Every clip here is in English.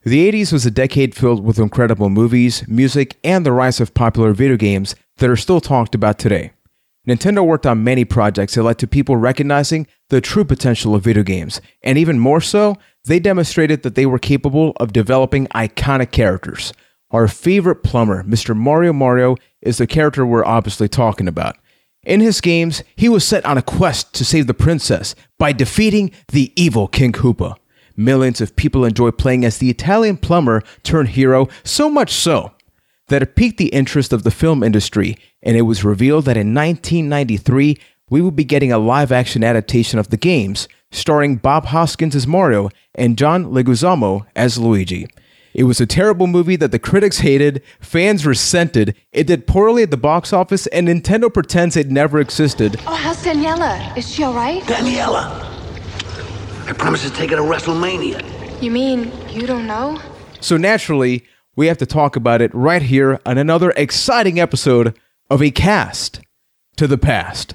The 80s was a decade filled with incredible movies, music, and the rise of popular video games that are still talked about today. Nintendo worked on many projects that led to people recognizing the true potential of video games, and even more so, they demonstrated that they were capable of developing iconic characters. Our favorite plumber, Mr. Mario, is the character we're obviously talking about. In his games, he was set on a quest to save the princess by defeating the evil King Koopa. Millions of people enjoy playing as the Italian plumber turned hero, so much so that it piqued the interest of the film industry, and it was revealed that in 1993, we would be getting a live-action adaptation of the games, starring Bob Hoskins as Mario and John Leguizamo as Luigi. It was a terrible movie that the critics hated, fans resented, it did poorly at the box office, and Nintendo pretends it never existed. Oh, how's Daniela? Is she all right? Daniela! I promised to take her to WrestleMania. You mean you don't know? So naturally, we have to talk about it right here on another exciting episode of A Cast to the Past.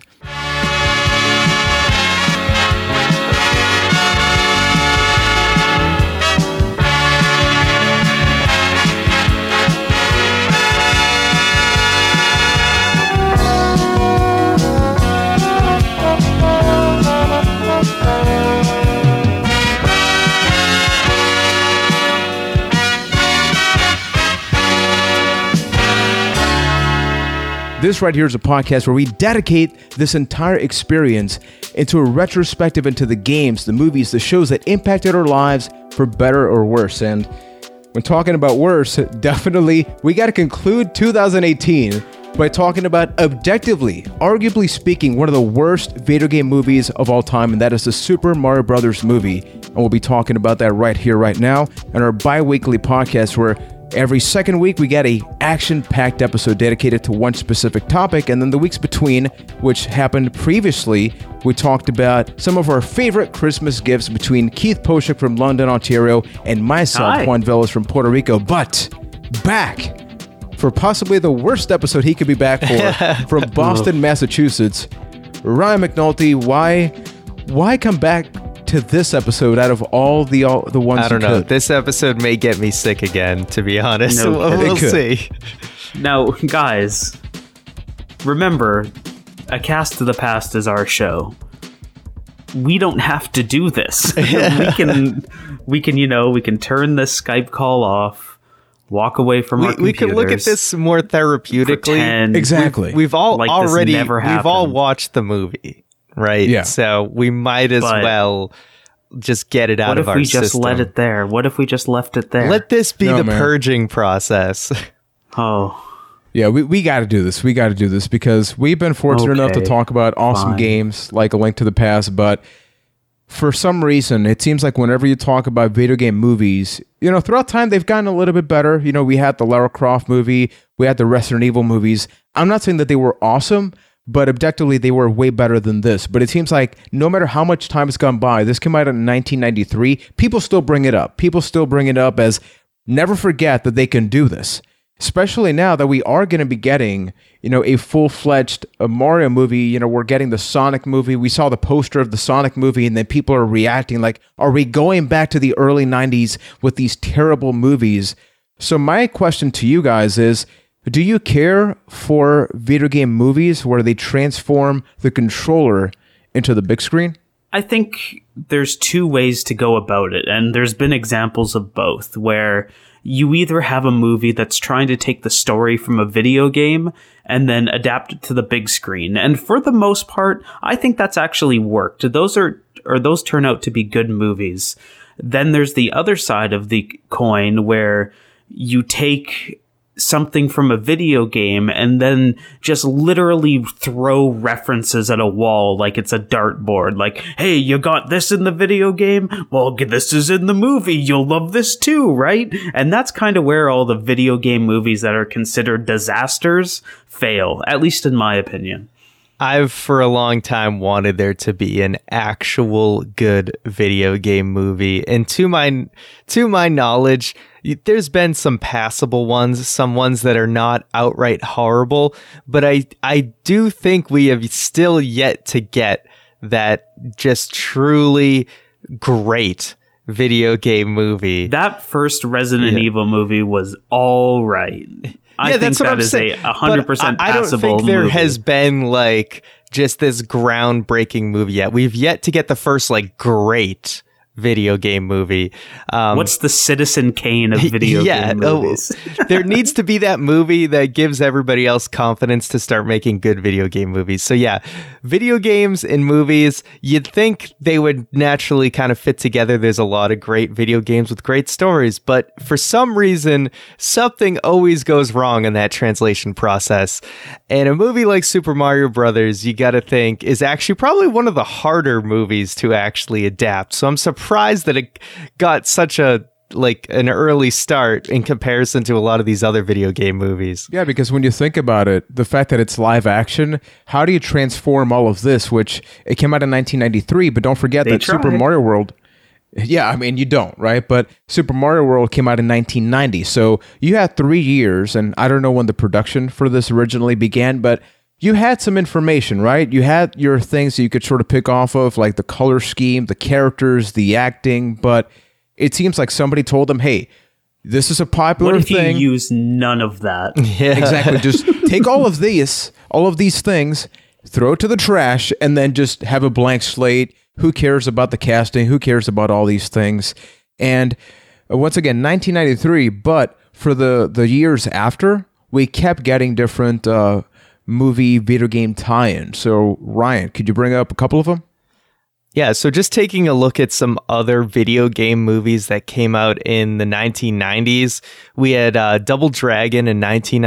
This right here is a podcast where we dedicate this entire experience into a retrospective into the games, the movies, the shows that impacted our lives for better or worse. And when talking about worse, definitely we got to conclude 2018 by talking about objectively, arguably speaking, one of the worst video game movies of all time, and that is the Super Mario Brothers movie. And we'll be talking about that right here, right now, in our bi-weekly podcast where every second week, we get a action-packed episode dedicated to one specific topic, and then the weeks between, which happened previously, we talked about some of our favorite Christmas gifts between Keith Poshik from London, Ontario, and myself, Juan Velas from Puerto Rico. But back for possibly the worst episode he could be back for, from Boston, Massachusetts, Ryan McNulty. Why come back to this episode out of all the ones? I don't know. This episode may get me sick again, to be honest. No, we'll see. Now, guys, remember, A Cast to the Past is our show. We don't have to do this. we can turn this Skype call off, walk away from our computers. We can look at this more therapeutically. Exactly. We've all like already we've all watched the movie. Right. Yeah. So we might as well just get it out of our system. What if we just let it there? What if we just left it there? Let this be purging process. Oh. Yeah, we got to do this. We got to do this because we've been fortunate enough to talk about awesome games like A Link to the Past, but for some reason, it seems like whenever you talk about video game movies, throughout time, they've gotten a little bit better. We had the Lara Croft movie, we had the Resident Evil movies. I'm not saying that they were awesome, but objectively, they were way better than this. But it seems like no matter how much time has gone by, this came out in 1993, people still bring it up. People still bring it up as never forget that they can do this. Especially now that we are going to be getting, a full-fledged Mario movie. We're getting the Sonic movie. We saw the poster of the Sonic movie, and then people are reacting like, are we going back to the early 90s with these terrible movies? So my question to you guys is, do you care for video game movies where they transform the controller into the big screen? I think there's two ways to go about it, and there's been examples of both, where you either have a movie that's trying to take the story from a video game and then adapt it to the big screen. And for the most part, I think that's actually worked. Those turn out to be good movies. Then there's the other side of the coin where you take something from a video game and then just literally throw references at a wall like it's a dartboard. Like, hey, you got this in the video game? Well, this is in the movie. You'll love this too, right? And that's kind of where all the video game movies that are considered disasters fail, at least in my opinion. I've for a long time wanted there to be an actual good video game movie, and to my knowledge, there's been some passable ones, some ones that are not outright horrible, but I do think we have still yet to get that just truly great video game movie. That first Resident Evil movie was all right. I think that's what that I'm is saying. a 100% passable I don't think there movie. has been like just this groundbreaking movie yet. We've yet to get the first like great video game movie. What's the Citizen Kane of video game movies? There needs to be that movie that gives everybody else confidence to start making good video game movies. So yeah, video games and movies, you'd think they would naturally kind of fit together. There's a lot of great video games with great stories, but for some reason, something always goes wrong in that translation process. And a movie like Super Mario Brothers, you got to think, is actually probably one of the harder movies to actually adapt. So I'm surprised that it got such an early start in comparison to a lot of these other video game movies. Yeah, because when you think about it, the fact that it's live action, how do you transform all of this, which it came out in 1993, but don't forget that Super Mario World, yeah, I mean, you don't, right? But Super Mario World came out in 1990, so you had 3 years, and I don't know when the production for this originally began, but you had some information, right? You had your things that you could sort of pick off of, like the color scheme, the characters, the acting, but it seems like somebody told them, hey, this is a popular thing. What if you use none of that? Yeah. Exactly. Just take all of these things, throw it to the trash, and then just have a blank slate. Who cares about the casting? Who cares about all these things? And once again, 1993, but for the years after, we kept getting different movie video game tie-in. So Ryan, could you bring up a couple of them? Yeah, so just taking a look at some other video game movies that came out in the 1990s, we had Double Dragon in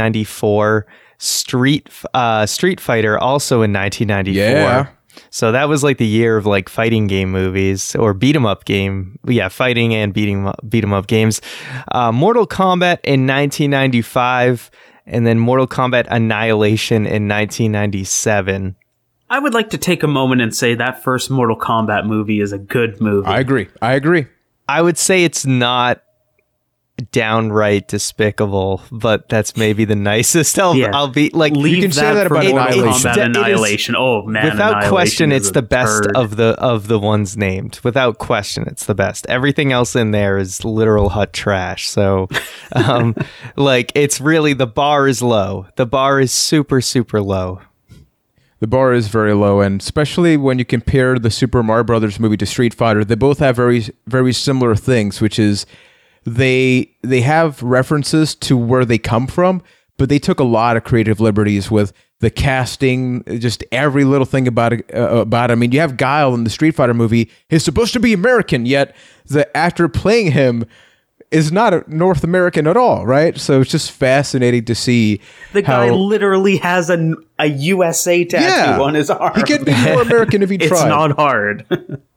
1994, Street Fighter also in 1994. Yeah. So that was like the year of like fighting game movies or beat 'em up game. Yeah, fighting and beat 'em up games. Mortal Kombat in 1995. And then Mortal Kombat Annihilation in 1997. I would like to take a moment and say that first Mortal Kombat movie is a good movie. I agree. I would say it's not downright despicable, but that's maybe the nicest. I'll be like, leave you can say that about Mortal Annihilation. Kombat Annihilation. Oh man, without question, it's the best turd. of the ones named. Without question, it's the best. Everything else in there is literal hut trash. So, like, it's really, the bar is low. The bar is super, super low. The bar is very low, and especially when you compare the Super Mario Brothers movie to Street Fighter, they both have very, very similar things, which is they have references to where they come from, but they took a lot of creative liberties with the casting, just every little thing about it. I mean, you have Guile in the Street Fighter movie. He's supposed to be American, yet the actor playing him is not North American at all, right? So it's just fascinating to see the guy literally has a USA tattoo on his arm. He could be more American if he tried. It's not hard.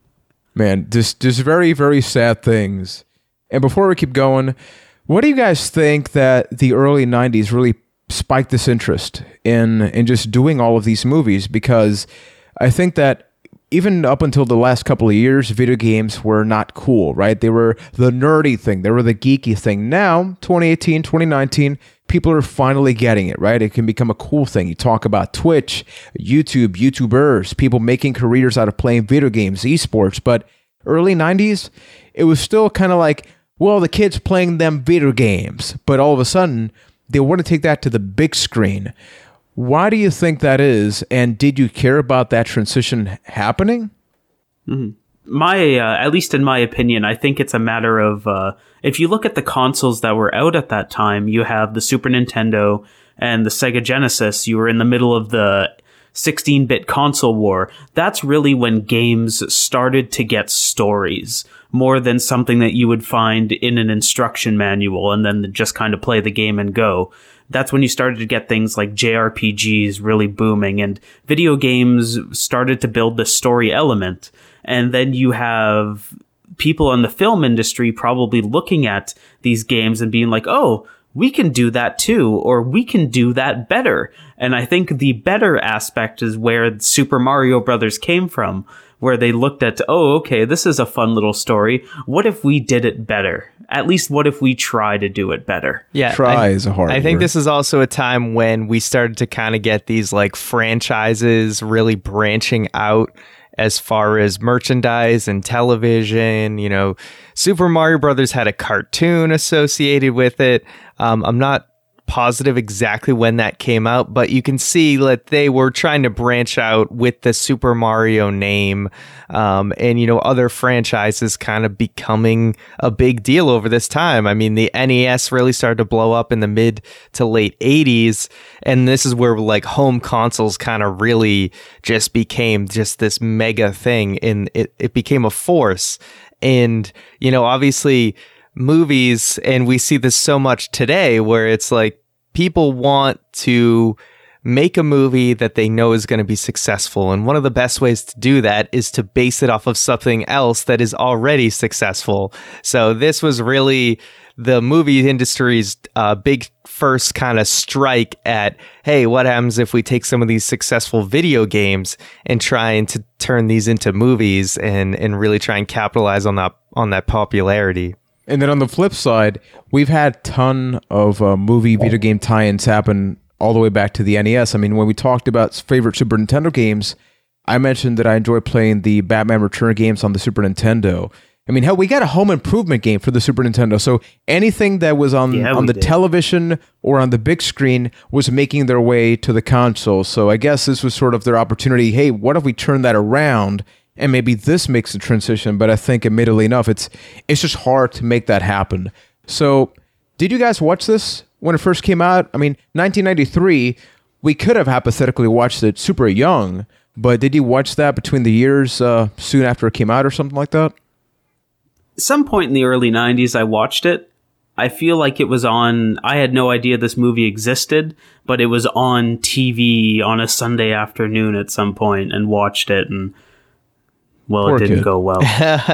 Man, just very, very sad things. And before we keep going, what do you guys think that the early 90s really spiked this interest in just doing all of these movies? Because I think that even up until the last couple of years, video games were not cool, right? They were the nerdy thing. They were the geeky thing. Now, 2018, 2019, people are finally getting it, right? It can become a cool thing. You talk about Twitch, YouTube, YouTubers, people making careers out of playing video games, esports. But early 90s, it was still kind of like, well, the kids playing them video games. But all of a sudden, they want to take that to the big screen. Why do you think that is? And did you care about that transition happening? Mm-hmm. At least in my opinion, I think it's a matter of, if you look at the consoles that were out at that time, you have the Super Nintendo and the Sega Genesis. You were in the middle of the 16-bit console war. That's really when games started to get stories more than something that you would find in an instruction manual and then just kind of play the game and go. That's when you started to get things like JRPGs really booming, and video games started to build the story element. And then you have people in the film industry probably looking at these games and being like, oh, we can do that too, or we can do that better. And I think the better aspect is where Super Mario Brothers came from, where they looked at, oh, okay, this is a fun little story. What if we did it better? At least what if we try to do it better? Yeah, try is a hard word. I think this is also a time when we started to kind of get these like franchises really branching out as far as merchandise and television. You know, Super Mario Brothers had a cartoon associated with it. I'm not positive exactly when that came out, but you can see that they were trying to branch out with the Super Mario name, and, you know, other franchises kind of becoming a big deal over this time. I mean, the NES really started to blow up in the mid to late 80s, and this is where like home consoles kind of really just became just this mega thing, and it became a force. And, you know, obviously movies, and we see this so much today, where it's like people want to make a movie that they know is going to be successful, and one of the best ways to do that is to base it off of something else that is already successful. So this was really the movie industry's big first kind of strike at, hey, what happens if we take some of these successful video games and trying to turn these into movies and really try and capitalize on that popularity. And then on the flip side, we've had a ton of movie video game tie-ins happen all the way back to the NES. I mean, when we talked about favorite Super Nintendo games, I mentioned that I enjoy playing the Batman Return games on the Super Nintendo. I mean, hell, we got a Home Improvement game for the Super Nintendo. So anything that was on the television or on the big screen was making their way to the console. So I guess this was sort of their opportunity. Hey, what if we turn that around? And maybe this makes the transition, but I think admittedly enough, it's just hard to make that happen. So, did you guys watch this when it first came out? I mean, 1993, we could have hypothetically watched it super young, but did you watch that between the years soon after it came out or something like that? Some point in the early 90s, I watched it. I feel like it was on, I had no idea this movie existed, but it was on TV on a Sunday afternoon at some point, and watched it, and well, it didn't go well.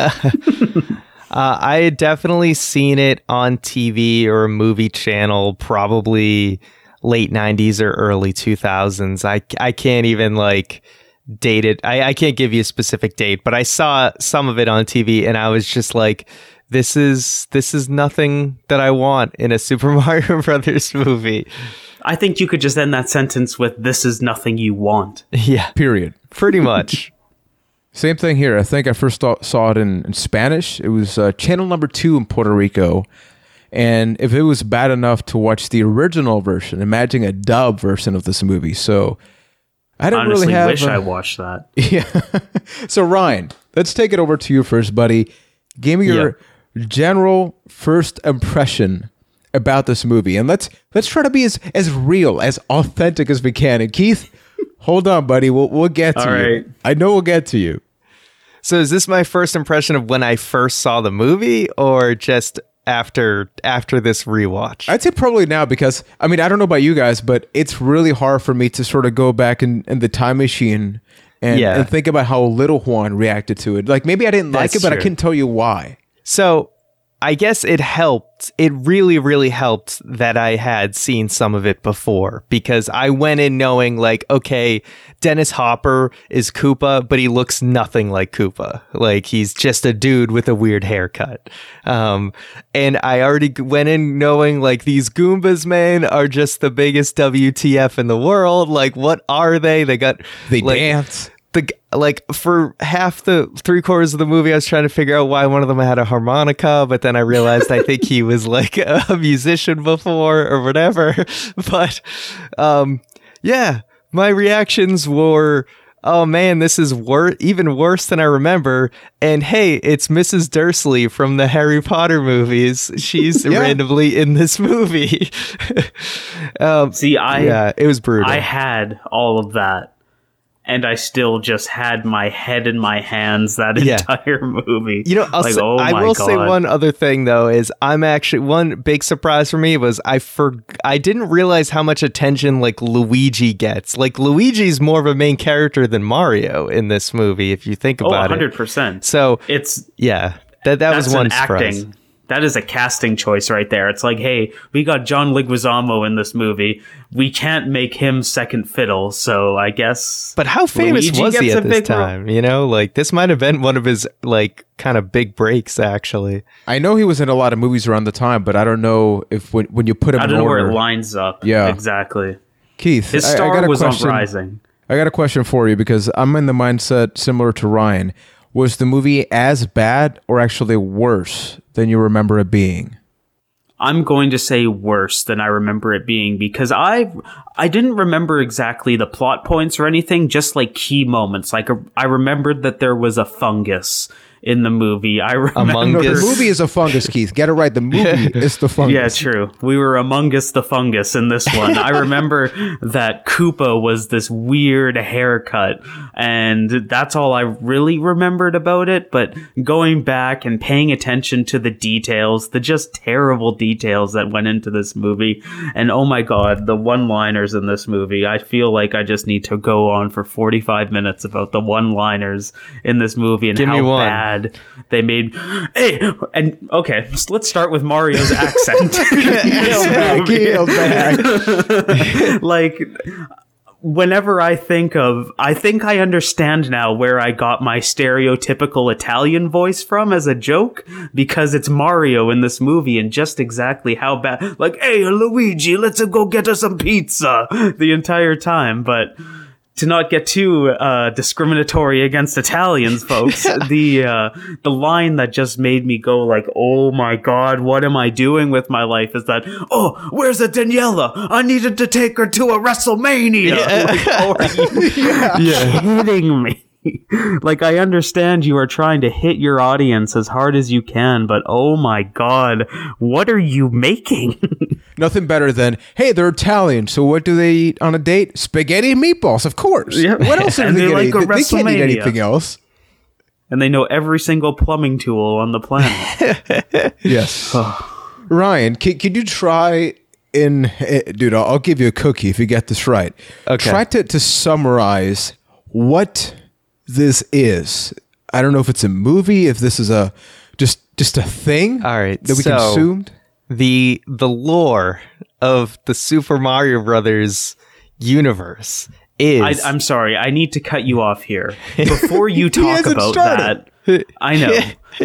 I had definitely seen it on TV or a movie channel, probably late 90s or early 2000s. I can't even like date it. I can't give you a specific date, but I saw some of it on TV, and I was just like, this is nothing that I want in a Super Mario Brothers movie. I think you could just end that sentence with, this is nothing you want. Yeah. Period. Pretty much. Same thing here. I think I first saw it in Spanish. It was channel number 2 in Puerto Rico. And if it was bad enough to watch the original version, imagine a dub version of this movie. So I didn't honestly really have... wish I watched that. Yeah. So Ryan, let's take it over to you first, buddy. Give me your general first impression about this movie. And let's try to be as real, as authentic as we can. And Keith... Hold on, buddy. We'll get to you. Right. I know we'll get to you. So is this my first impression of when I first saw the movie, or just after this rewatch? I'd say probably now, because, I mean, I don't know about you guys, but it's really hard for me to sort of go back in the time machine and think about how little Juan reacted to it. Like, maybe I didn't like it, but I couldn't tell you why. So I guess it helped. It really, really helped that I had seen some of it before, because I went in knowing like, okay, Dennis Hopper is Koopa, but he looks nothing like Koopa. Like, he's just a dude with a weird haircut. And I already went in knowing like, these Goombas, man, are just the biggest WTF in the world. Like, what are they? They dance. For half the 3/4 of the movie, I was trying to figure out why one of them had a harmonica, but then I realized I think he was like a musician before or whatever. But my reactions were, oh man, this is even worse than I remember. And hey, it's Mrs. Dursley from the Harry Potter movies. She's randomly in this movie. It was brutal. I had all of that. And I still just had my head in my hands that entire movie. You know, I will say one other thing, though, is one big surprise for me was I didn't realize how much attention like Luigi gets. Like, Luigi's more of a main character than Mario in this movie, if you think about 100%. it. So it's that was one surprise. Acting. That is a casting choice right there. It's like, hey, we got John Leguizamo in this movie. We can't make him second fiddle, so I guess. But how famous was he at this time? You know, like, this might have been one of his like kind of big breaks. Actually, I know he was in a lot of movies around the time, but I don't know if when you put him, I don't know where it lines up. Yeah, exactly. Keith, his star was on rising. I got a question for you because I'm in the mindset similar to Ryan. Was the movie as bad or actually worse than you remember it being? I'm going to say worse than I remember it being because I didn't remember exactly the plot points or anything, just like key moments. Like I remembered that there was a fungus in the movie. I remember the movie is a fungus, Keith. Get it right. The movie is the fungus. Yeah, true. We were Among Us the fungus in this one. I remember that Koopa was this weird haircut, and that's all I really remembered about it. But going back and paying attention to the details, the just terrible details that went into this movie, and oh my god, the one-liners in this movie. I feel like I just need to go on for 45 minutes about the one-liners in this movie and how bad they made. Hey, and okay, let's start with Mario's accent. Like, whenever I think I understand now where I got my stereotypical Italian voice from as a joke, because it's Mario in this movie and just exactly how bad. Like, hey, Luigi, let's go get us some pizza the entire time, but. To not get too discriminatory against Italians, folks, the line that just made me go like, "Oh my god, what am I doing with my life?" is that, "Oh, where's the Daniela? I needed to take her to a WrestleMania." Yeah. Like, oh, are you kidding me? Like, I understand you are trying to hit your audience as hard as you can, but oh my god, what are you making? Nothing better than, hey, they're Italian, so what do they eat on a date? Spaghetti and meatballs, of course. Yeah. What else are And they they're going to like eat? They can't eat anything else. And they know every single plumbing tool on the planet. Yes. Ryan, can you try dude, I'll give you a cookie if you get this right. Okay. Try to summarize what this is. I don't know if it's a movie, if this is just a thing. All right, that we so consumed. The lore of the Super Mario Brothers universe is... I'm sorry, I need to cut you off here. Before you talk about that, I know.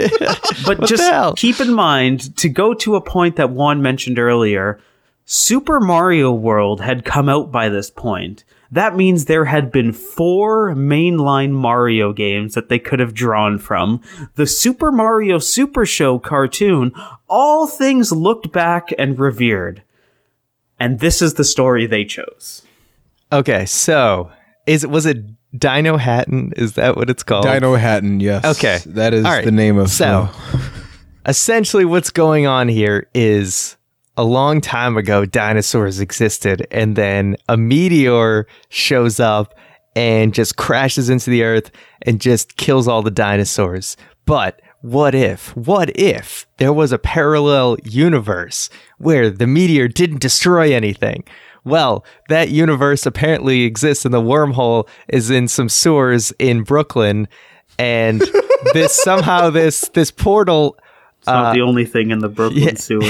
But just keep in mind, to go to a point that Juan mentioned earlier, Super Mario World had come out by this point. That means there had been 4 mainline Mario games that they could have drawn from. The Super Mario Super Show cartoon, all things looked back and revered. And this is the story they chose. Okay, so was it Dino Hatton? Is that what it's called? Dino Hatton, yes. Okay. That is right. the name of... So, essentially what's going on here is... A long time ago, dinosaurs existed, and then a meteor shows up and just crashes into the earth and just kills all the dinosaurs. But what if there was a parallel universe where the meteor didn't destroy anything? Well, that universe apparently exists, and the wormhole is in some sewers in Brooklyn, and this portal... It's not the only thing in the Brooklyn sewer.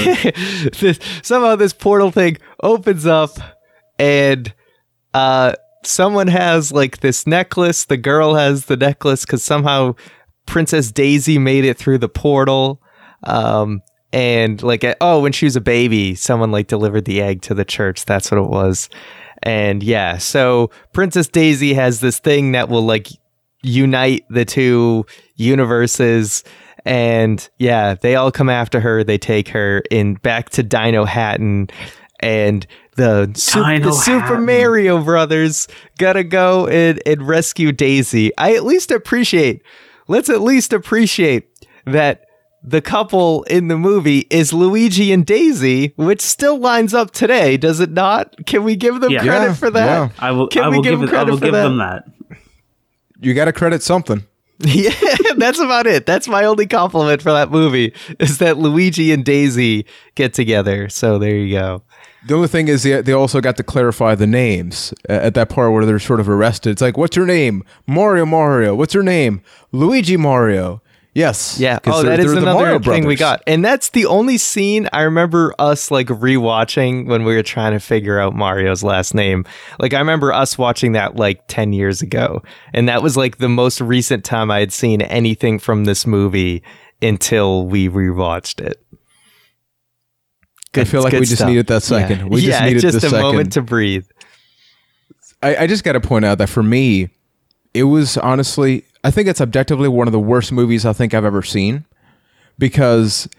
Somehow this portal thing opens up and someone has like this necklace. The girl has the necklace because somehow Princess Daisy made it through the portal. And like, when she was a baby, someone like delivered the egg to the church. That's what it was. And yeah, so Princess Daisy has this thing that will like unite the two universes. And yeah, they all come after her. They take her back to Dino Hatton, and the Super Mario Brothers gotta go and rescue Daisy. Let's at least appreciate that the couple in the movie is Luigi and Daisy, which still lines up today, does it not? Can we give them credit for that? Yeah. I will give them that. You gotta credit something. Yeah, that's about it. That's my only compliment for that movie, is that Luigi and Daisy get together. So there you go. The only thing is they also got to clarify the names at that part where they're sort of arrested. It's like, what's your name? Mario. What's your name? Luigi Mario. Yes. Yeah. Oh, that is another thing we got. And that's the only scene I remember us like rewatching when we were trying to figure out Mario's last name. Like, I remember us watching that like 10 years ago. And that was like the most recent time I had seen anything from this movie until we rewatched it. I feel like we just needed that second. Yeah. We just needed just the a second. moment to breathe. I just got to point out that for me, it was honestly, I think it's objectively one of the worst movies I think I've ever seen, because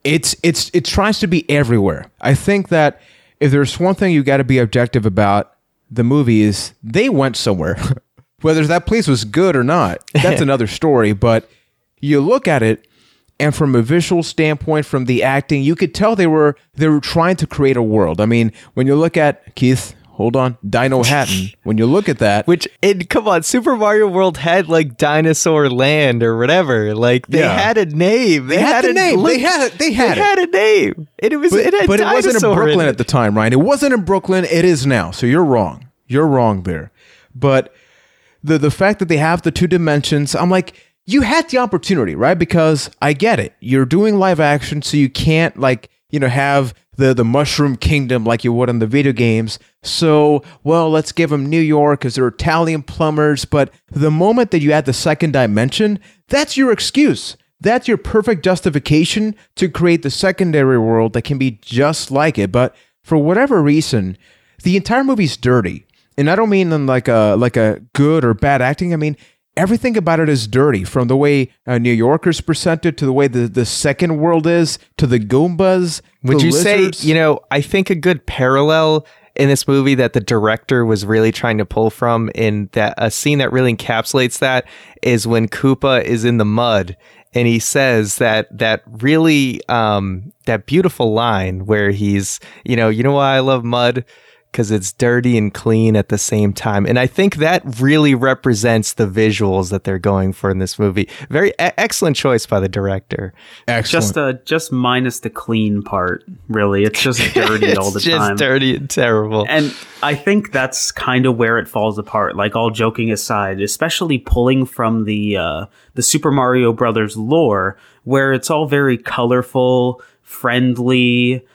it tries to be everywhere. I think that if there's one thing you got to be objective about the movie is they went somewhere. Whether that place was good or not, that's another story. But you look at it, and from a visual standpoint, from the acting, you could tell they were trying to create a world. I mean, when you look at Keith, hold on, Dino Hatton. When you look at that, come on, Super Mario World had like Dinosaur Land or whatever. Like they had a name. They had a name. They had a name. And it had but it wasn't in Brooklyn in at the time, Ryan. It wasn't in Brooklyn. It is now. So you're wrong. You're wrong there. But the fact that they have the two dimensions, I'm like, you had the opportunity, right? Because I get it. You're doing live action, so you can't have the Mushroom Kingdom like you would in the video games. So, well, let's give them New York because they're Italian plumbers. But the moment that you add the second dimension, that's your excuse. That's your perfect justification to create the secondary world that can be just like it. But for whatever reason, the entire movie's dirty. And I don't mean in like a good or bad acting. I mean, everything about it is dirty, from the way New Yorkers presented to the way the second world is, to the Goombas. Would you lizards. say, I think a good parallel in this movie that the director was really trying to pull from, in that a scene that really encapsulates that, is when Koopa is in the mud and he says that really that beautiful line where he's, you know why I love mud? Because it's dirty and clean at the same time. And I think that really represents the visuals that they're going for in this movie. Very excellent choice by the director. Excellent. Just minus the clean part, really. It's just dirty all the time. It's just dirty and terrible. And I think that's kind of where it falls apart, like all joking aside, especially pulling from the Super Mario Brothers lore, where it's all very colorful, friendly.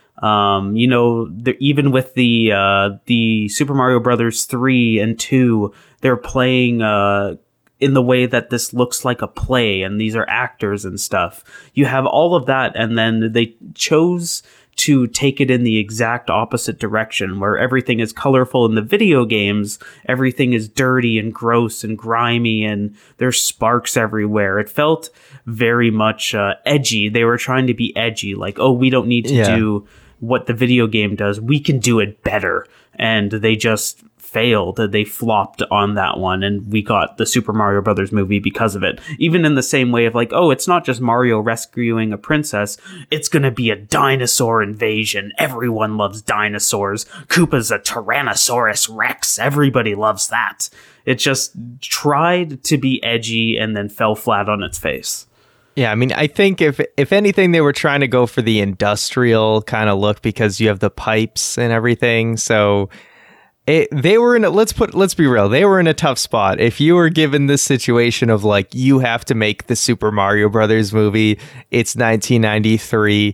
Even with the Super Mario Brothers 3 and 2, they're playing in the way that this looks like a play, and these are actors and stuff. You have all of that, and then they chose to take it in the exact opposite direction, where everything is colorful in the video games, everything is dirty and gross and grimy, and there's sparks everywhere. It felt very much edgy. They were trying to be edgy, like, oh, we don't need to do what the video game does, we can do it better. And they just failed. They flopped on that one, and we got the Super Mario Brothers movie because of it. Even in the same way of like, oh, it's not just Mario rescuing a princess, it's gonna be a dinosaur invasion. Everyone loves dinosaurs. Koopa's a Tyrannosaurus Rex. Everybody loves that. It just tried to be edgy and then fell flat on its face. Yeah, I mean, I think if anything, they were trying to go for the industrial kind of look, because you have the pipes and everything. So they were in a, let's be real, they were in a tough spot. If you were given this situation of like, you have to make the Super Mario Brothers movie, it's 1993,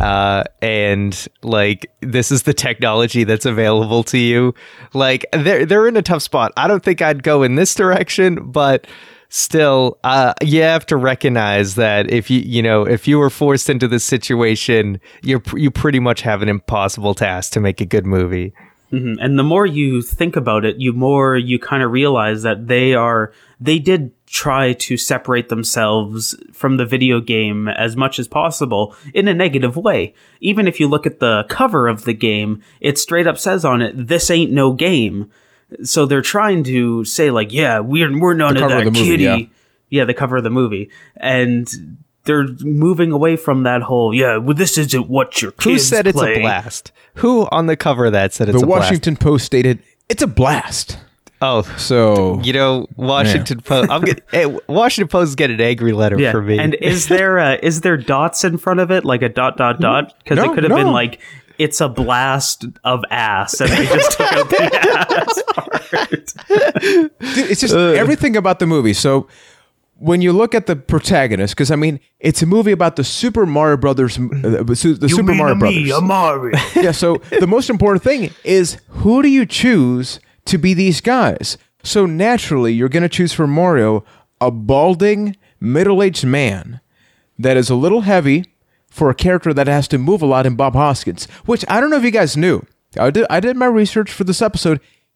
and like, this is the technology that's available to you. Like, they're in a tough spot. I don't think I'd go in this direction, but still, you have to recognize that if you were forced into this situation, you pretty much have an impossible task to make a good movie. Mm-hmm. And the more you think about it, you kind of realize that they did try to separate themselves from the video game as much as possible in a negative way. Even if you look at the cover of the game, it straight up says on it, "This ain't no game." So they're trying to say like, yeah, we're none of that kiddie. Yeah, the cover of the movie. And they're moving away from that whole, well, this isn't what your kids Who said play. It's a blast? Who on the cover of that said it's a blast? The Washington Post stated, it's a blast. Oh, so Washington Post. Washington Post get an angry letter from me. And is there dots in front of it, like a ... Because it could have been like, it's a blast of ass, and they just took out the ass part. Dude, it's just everything about the movie. So when you look at the protagonist, because I mean, it's a movie about the Super Mario Brothers, Super Mario Brothers. Mario. Yeah. So the most important thing is, who do you choose to be these guys? So naturally, you're going to choose for Mario a balding, middle-aged man that is a little heavy for a character that has to move a lot in Bob Hoskins, which I don't know if you guys knew. I did my research for this episode.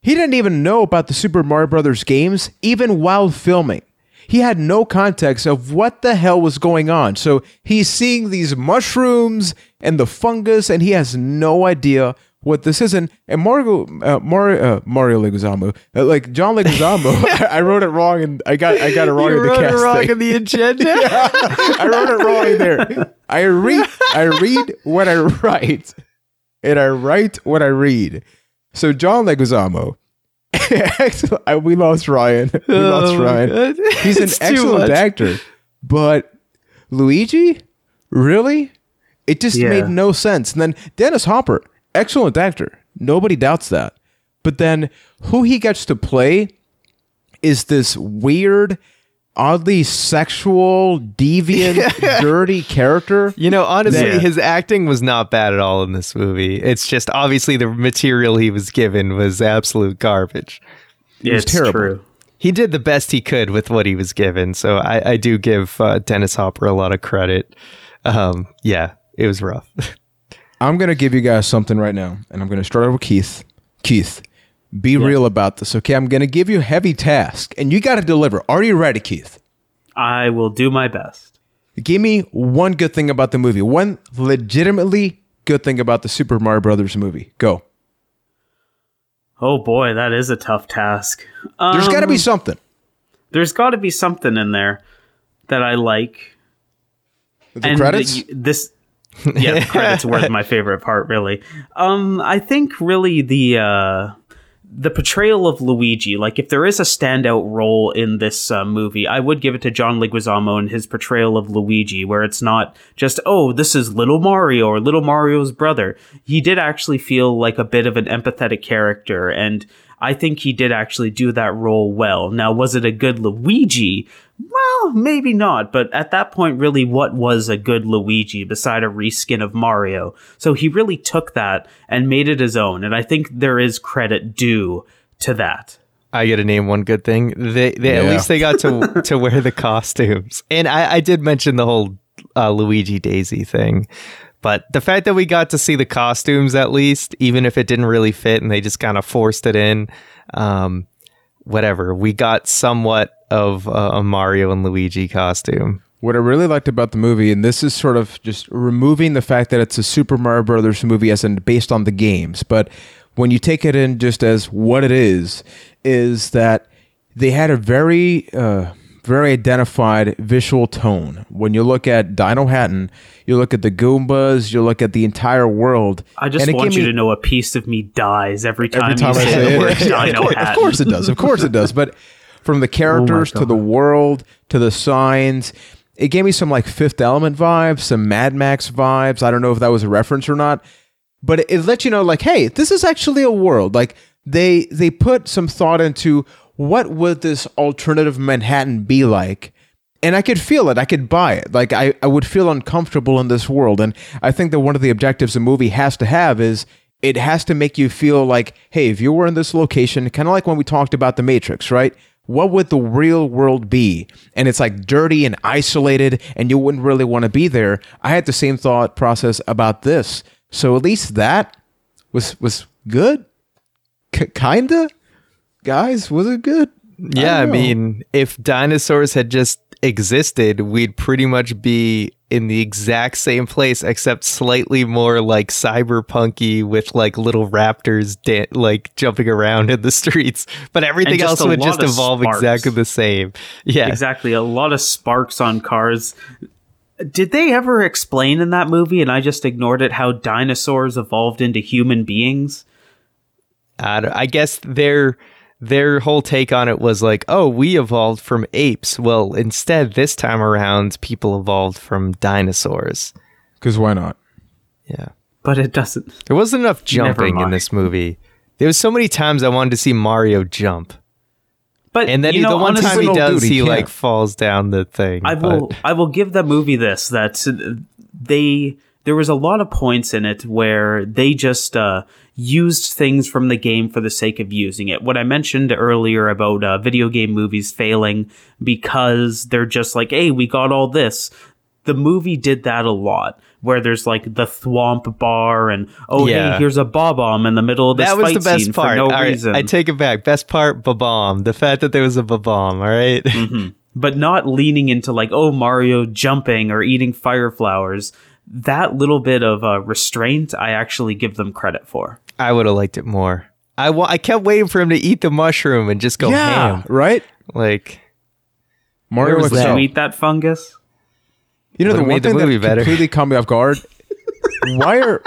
He didn't even know about the Super Mario Brothers games, even while filming. He had no context of what the hell was going on. So he's seeing these mushrooms and the fungus, and he has no idea what this is. And Mario Leguizamo, like John Leguizamo, I wrote it wrong, and I got it wrong in the cast wrong thing. in the agenda. Yeah, I wrote it wrong in there. I read what I write, and I write what I read. So John Leguizamo, we lost Ryan. God. He's an It's too excellent much. actor, but Luigi, really? It just Yeah. made no sense. And then Dennis Hopper, excellent actor, nobody doubts that. But then who he gets to play is this weird, oddly sexual, deviant, dirty character. You know, honestly, Yeah. his acting was not bad at all in this movie. It's just obviously the material he was given was absolute garbage. was It's terrible. true. He did the best he could with what he was given. So I do give Dennis Hopper a lot of credit. Yeah, it was rough. I'm going to give you guys something right now, and I'm going to start out with Keith. Keith, be real about this, okay? I'm going to give you a heavy task, and you got to deliver. Are you ready, Keith? I will do my best. Give me one good thing about the movie. One legitimately good thing about the Super Mario Brothers movie. Go. Oh boy, that is a tough task. There's got to be something. There's got to be something in there that I like. The credits? Yeah, the credits were my favorite part, really. I think really the portrayal of Luigi, like if there is a standout role in this movie, I would give it to John Leguizamo and his portrayal of Luigi, where it's not just, oh, this is little Mario or little Mario's brother. He did actually feel like a bit of an empathetic character, and I think he did actually do that role well. Now, was it a good Luigi? Well, maybe not, but at that point, really, what was a good Luigi beside a reskin of Mario? So he really took that and made it his own, and I think there is credit due to that. I got to name one good thing. They at least they got to wear the costumes. And I did mention the whole Luigi Daisy thing. But the fact that we got to see the costumes, at least, even if it didn't really fit and they just kind of forced it in, whatever, we got somewhat of a Mario and Luigi costume. What I really liked about the movie, and this is sort of just removing the fact that it's a Super Mario Brothers movie as in based on the games, but when you take it in just as what it is that they had a very identified visual tone. When you look at Dino Hatton, you look at the Goombas, you look at the entire world. I just want you to know a piece of me dies every time I you say say the word it. Dino Of Hatton. course it does. Of course it does. But from the characters to the world to the signs, it gave me some like Fifth Element vibes, some Mad Max vibes. I don't know if that was a reference or not, but it let you know like, hey, this is actually a world. Like they put some thought into what would this alternative Manhattan be like. And I could feel it. I could buy it. Like I would feel uncomfortable in this world. And I think that one of the objectives a movie has to have is it has to make you feel like, hey, if you were in this location, kind of like when we talked about The Matrix, right? What would the real world be? And it's like dirty and isolated and you wouldn't really want to be there. I had the same thought process about this. So at least that was good. Kinda? Guys, was it good? Yeah, I mean, if dinosaurs had just existed, we'd pretty much be in the exact same place, except slightly more like cyberpunky with like little raptors like jumping around in the streets. But everything And just else a would lot just of evolve sparks. exactly the same. Yeah, Exactly. A lot of sparks on cars. Did they ever explain in that movie, and I just ignored it, how dinosaurs evolved into human beings? I guess their whole take on it was like, oh, we evolved from apes. Well, instead, this time around, people evolved from dinosaurs. Because why not? Yeah. But it doesn't. There wasn't enough jumping in mind. this movie. There was so many times I wanted to see Mario jump. But And then you know, the one time honestly, he no, does, dude, he he like can't. falls down the thing. I will give the movie this, that there was a lot of points in it where they just used things from the game for the sake of using it. What I mentioned earlier about video game movies failing because they're just like, hey, we got all this. the movie did that a lot, where there's like the thwomp bar and Yeah. hey, here's a bob-omb in the middle of this That was fight the best scene part. for no All right, reason. I take it back. Best part, Babomb. The fact that there was a Babomb, all right? But not leaning into like, oh, Mario jumping or eating fire flowers. That little bit of restraint, I actually give them credit for. I would have liked it more. I kept waiting for him to eat the mushroom and just go Yeah, ham. right? Like, Mario Where was was that? Did you eat that fungus? You know, the Would've one made the thing movie that better. completely caught me off guard. Why are...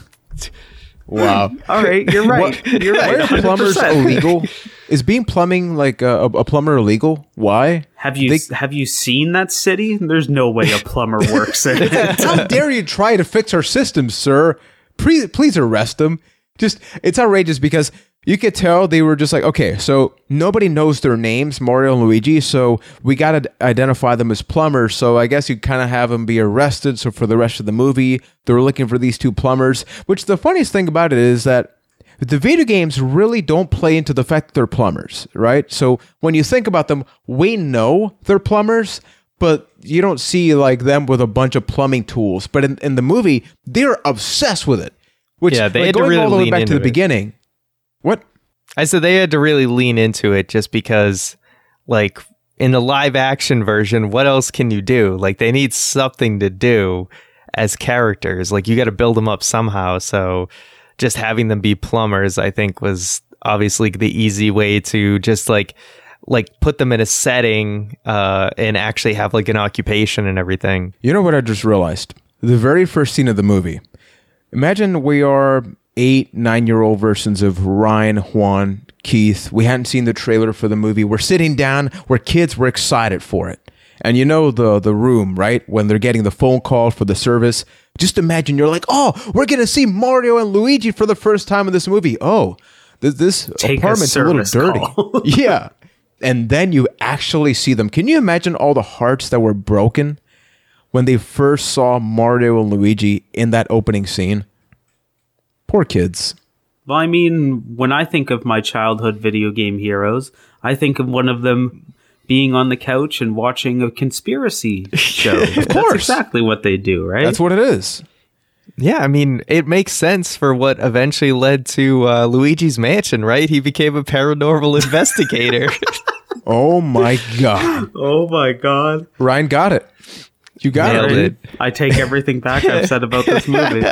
Wow. All right, you're right. You're Why right. are plumbers 100%. illegal? Is being plumbing like a plumber illegal? Why? Have you seen that city? There's no way a plumber works in it. How dare you try to fix our system, sir? Please arrest them. Just, it's outrageous because you could tell they were just like, okay, so nobody knows their names, Mario and Luigi, so we got to identify them as plumbers. So I guess you kind of have them be arrested. So for the rest of the movie, they were looking for these two plumbers, which the funniest thing about it is that the video games really don't play into the fact that they're plumbers, right? So when you think about them, we know they're plumbers, but you don't see like them with a bunch of plumbing tools. But in the movie, they're obsessed with it. Which, Yeah, they like, had to going really all the way lean back to into the it. beginning. What? I said they had to really lean into it just because, like, in the live action version, what else can you do? Like, they need something to do as characters. Like, you got to build them up somehow. So just having them be plumbers, I think, was obviously the easy way to just like put them in a setting and actually have like an occupation and everything. You know what I just realized? The very first scene of the movie. Imagine we are 8, 9-year-old versions of Ryan, Juan, Keith. We hadn't seen the trailer for the movie. We're sitting down. We're kids. We're excited for it. And you know the room, right? When they're getting the phone call for the service. Just imagine you're like, oh, we're going to see Mario and Luigi for the first time in this movie. Oh, this Take apartment's a little service dirty. call. Yeah. And then you actually see them. Can you imagine all the hearts that were broken when they first saw Mario and Luigi in that opening scene? Poor kids. Well, I mean, when I think of my childhood video game heroes, I think of one of them being on the couch and watching a conspiracy show. Of course. That's exactly what they do, right? That's what it is. Yeah, I mean, it makes sense for what eventually led to Luigi's Mansion, right? He became a paranormal investigator. Oh my God. Oh my god. Ryan got it. You got Nailed it. it. I take everything back I've said about this movie.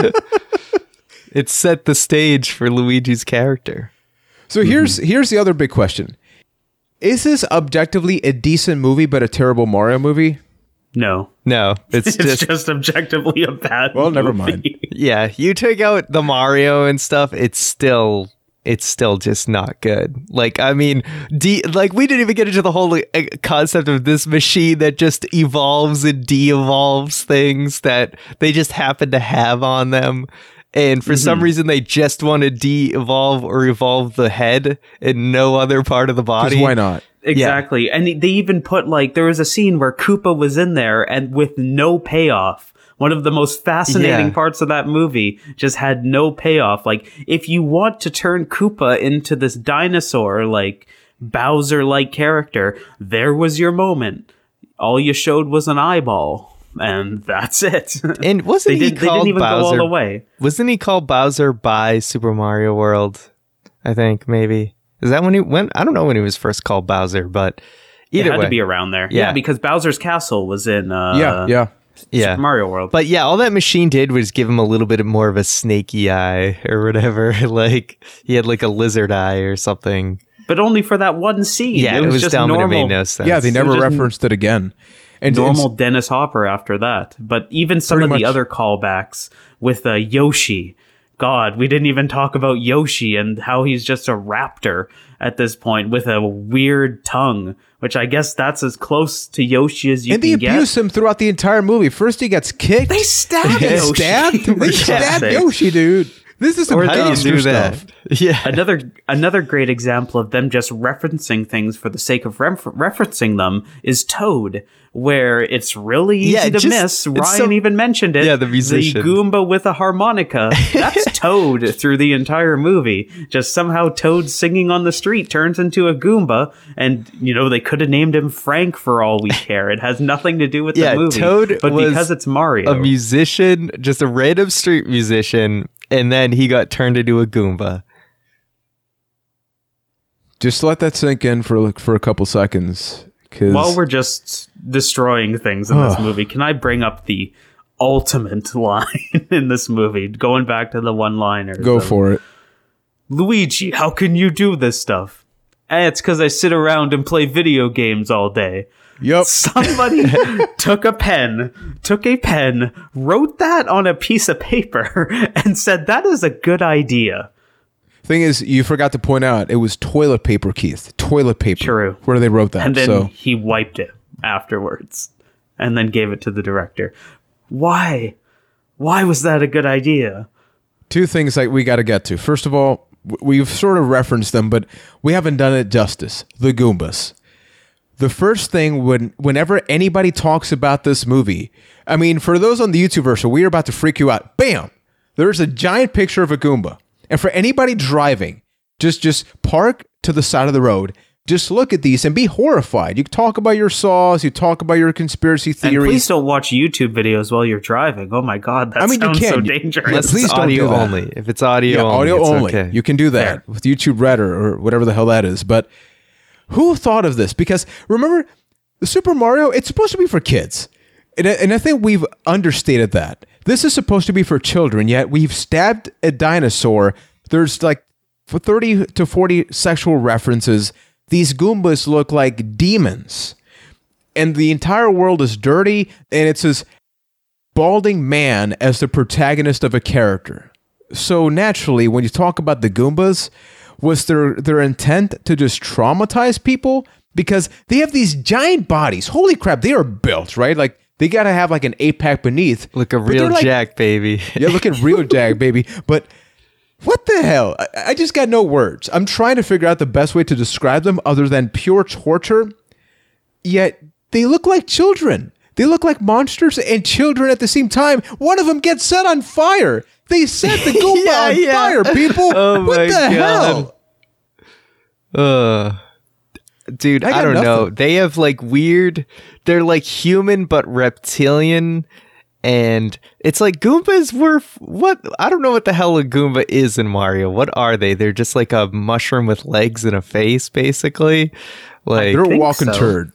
It set the stage for Luigi's character. So here's the other big question. Is this objectively a decent movie but a terrible Mario movie? No. No, it's It's just objectively a bad Well, never movie. mind. yeah, you take out the Mario and stuff, it's still just not good. Like, I mean, like we didn't even get into the whole concept of this machine that just evolves and de-evolves things that they just happen to have on them. And for some reason, they just want to de-evolve or evolve the head and no other part of the Because body. why not? Exactly. And they even put like, there was a scene where Koopa was in there and with no payoff. One of the most fascinating Yeah. parts of that movie just had no payoff. Like, if you want to turn Koopa into this dinosaur, like Bowser-like character, there was your moment. All you showed was an eyeball. And that's it. And wasn't they he didn't called even Bowser? go all the way. Wasn't he called Bowser by Super Mario World? I think maybe. Is that when he went? I don't know when he was first called Bowser, but It either had way, to be around there. Yeah. Yeah, because Bowser's Castle was in Yeah. yeah. Super Mario World. But yeah, all that machine did was give him a little bit more of a snaky eye or whatever. Like he had like a lizard eye or something. But only for that one scene. Yeah, it was just dumb and it normal. made no sense. Yeah, they never just referenced it again. And Normal Dennis Hopper after that. But even some Pretty of the much. other callbacks with Yoshi. God, we didn't even talk about Yoshi and how he's just a raptor at this point with a weird tongue, which I guess that's as close to Yoshi as you and they can get. abuse him throughout the entire movie. First he gets kicked. They stabbed They Yoshi. stabbed For They God's stabbed sake. Yoshi, dude. This is some How do you gangster do that? stuff. Yeah. Another great example of them just referencing things for the sake of referencing them is Toad, where it's really easy to miss. Ryan even mentioned it. Yeah, the musician. The Goomba with a harmonica. That's Toad through the entire movie. Just somehow Toad singing on the street turns into a Goomba, and they could have named him Frank for all we care. It has nothing to do with the movie. Toad but was because it's Mario, a musician, just a random street musician, and then he got turned into a Goomba. Just let that sink in for a couple seconds. While we're just destroying things in this movie, can I bring up the ultimate line in this movie? Going back to the one-liners. Go for it. Luigi, how can you do this stuff? It's because I sit around and play video games all day. Yep. Somebody took a pen, wrote that on a piece of paper, and said, that is a good idea. Thing is, you forgot to point out, it was toilet paper, Keith. Toilet paper. True. Where they wrote that. And then he wiped it afterwards and then gave it to the director. Why? Why was that a good idea? Two things that we got to get to. First of all, we've sort of referenced them, but we haven't done it justice. The Goombas. The first thing, whenever anybody talks about this movie, I mean, for those on the YouTube version, we are about to freak you out. Bam! There's a giant picture of a Goomba. And for anybody driving, just park to the side of the road. Just look at these and be horrified. You talk about your saws, you talk about your conspiracy theories. And please don't watch YouTube videos while you're driving. Oh my God, that sounds so dangerous. Unless please it's don't audio do that. only. If it's audio only, audio it's only. okay. You can do that with YouTube Red or whatever the hell that is. But who thought of this? Because remember, the Super Mario, it's supposed to be for kids. And I think we've understated that. This is supposed to be for children, yet we've stabbed a dinosaur. There's like 30 to 40 sexual references. These Goombas look like demons. And the entire world is dirty, and it's this balding man as the protagonist of a character. So naturally, when you talk about the Goombas, was their intent to just traumatize people? Because they have these giant bodies. Holy crap, they are built, right? Like, they got to have like an 8-pack beneath. Look a real Jack, baby. Yeah, look at real Jack, baby. But what the hell? I just got no words. I'm trying to figure out the best way to describe them other than pure torture. Yet, they look like children. They look like monsters and children at the same time. One of them gets set on fire. They set the Goomba on fire, people. Oh what my the hell? Dude, I don't know. They have like weird, they're like human but reptilian, and it's like Goombas were what? I don't know what the hell a Goomba is in Mario. What are they? They're just like a mushroom with legs and a face, basically. Like they're a walking turd.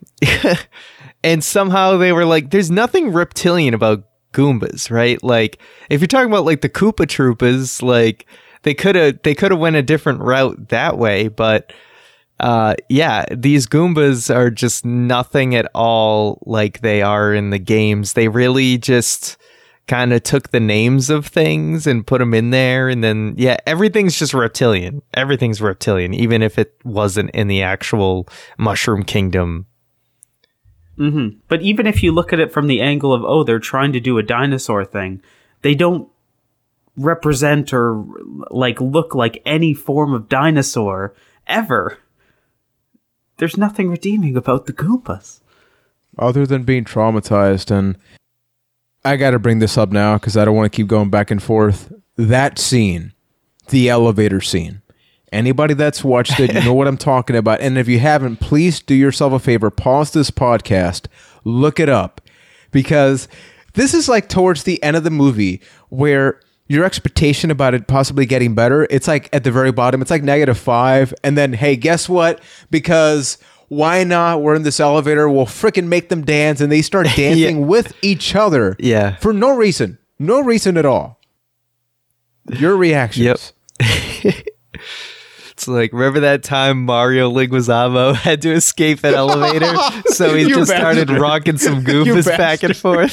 And somehow they were like, there's nothing reptilian about Goombas, right? Like if you're talking about like the Koopa Troopas, like they could have went a different route that way, but yeah, these Goombas are just nothing at all like they are in the games. They really just kind of took the names of things and put them in there, and then yeah, everything's just reptilian. Everything's reptilian, even if it wasn't in the actual Mushroom Kingdom. Mm-hmm. But even if you look at it from the angle of, oh, they're trying to do a dinosaur thing, they don't represent or like look like any form of dinosaur ever. There's nothing redeeming about the Goombas. Other than being traumatized, and I got to bring this up now because I don't want to keep going back and forth. That scene, the elevator scene. Anybody that's watched it, you know what I'm talking about. And if you haven't, please do yourself a favor. Pause this podcast. Look it up. Because this is like towards the end of the movie where your expectation about it possibly getting better, it's like at the very bottom. It's like -5. And then, hey, guess what? Because why not? We're in this elevator. We'll freaking make them dance. And they start dancing with each other. Yeah. For no reason. No reason at all. Your reactions. Yep. It's like, remember that time Mario Leguizamo had to escape an elevator? So he just started rocking some Goombas back and forth.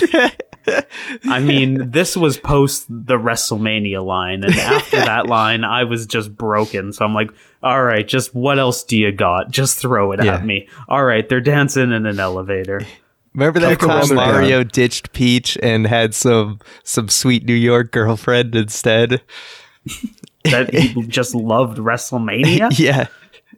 I mean, this was post the WrestleMania line, and after that line, I was just broken. So I'm like, all right, just what else do you got? Just throw it at me. All right, they're dancing in an elevator. Remember that Kick 'em time while they're Mario down. ditched Peach and had some sweet New York girlfriend instead? That he just loved WrestleMania. Yeah.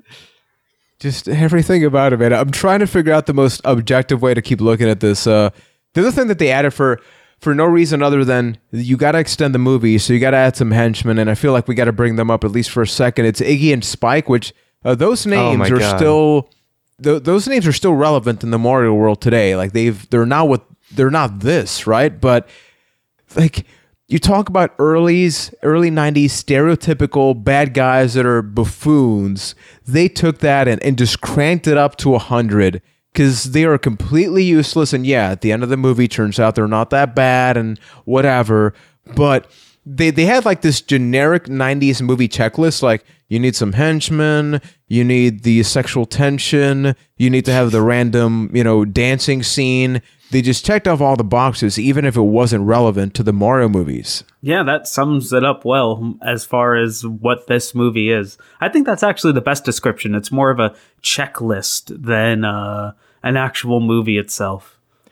Just everything about it, man. I'm trying to figure out the most objective way to keep looking at this. The other thing that they added for no reason other than you got to extend the movie, so you got to add some henchmen, and I feel like we got to bring them up at least for a second. It's Iggy and Spike, which those names my are God. still those names are still relevant in the Mario world today. Like they're not this, right? But like you talk about early 90s stereotypical bad guys that are buffoons. They took that and just cranked it up to 100 because they are completely useless. And yeah, at the end of the movie, turns out they're not that bad and whatever. But they had like this generic 90s movie checklist, like you need some henchmen, you need the sexual tension, you need to have the random, dancing scene. They just checked off all the boxes, even if it wasn't relevant to the Mario movies. Yeah, that sums it up well as far as what this movie is. I think that's actually the best description. It's more of a checklist than an actual movie itself.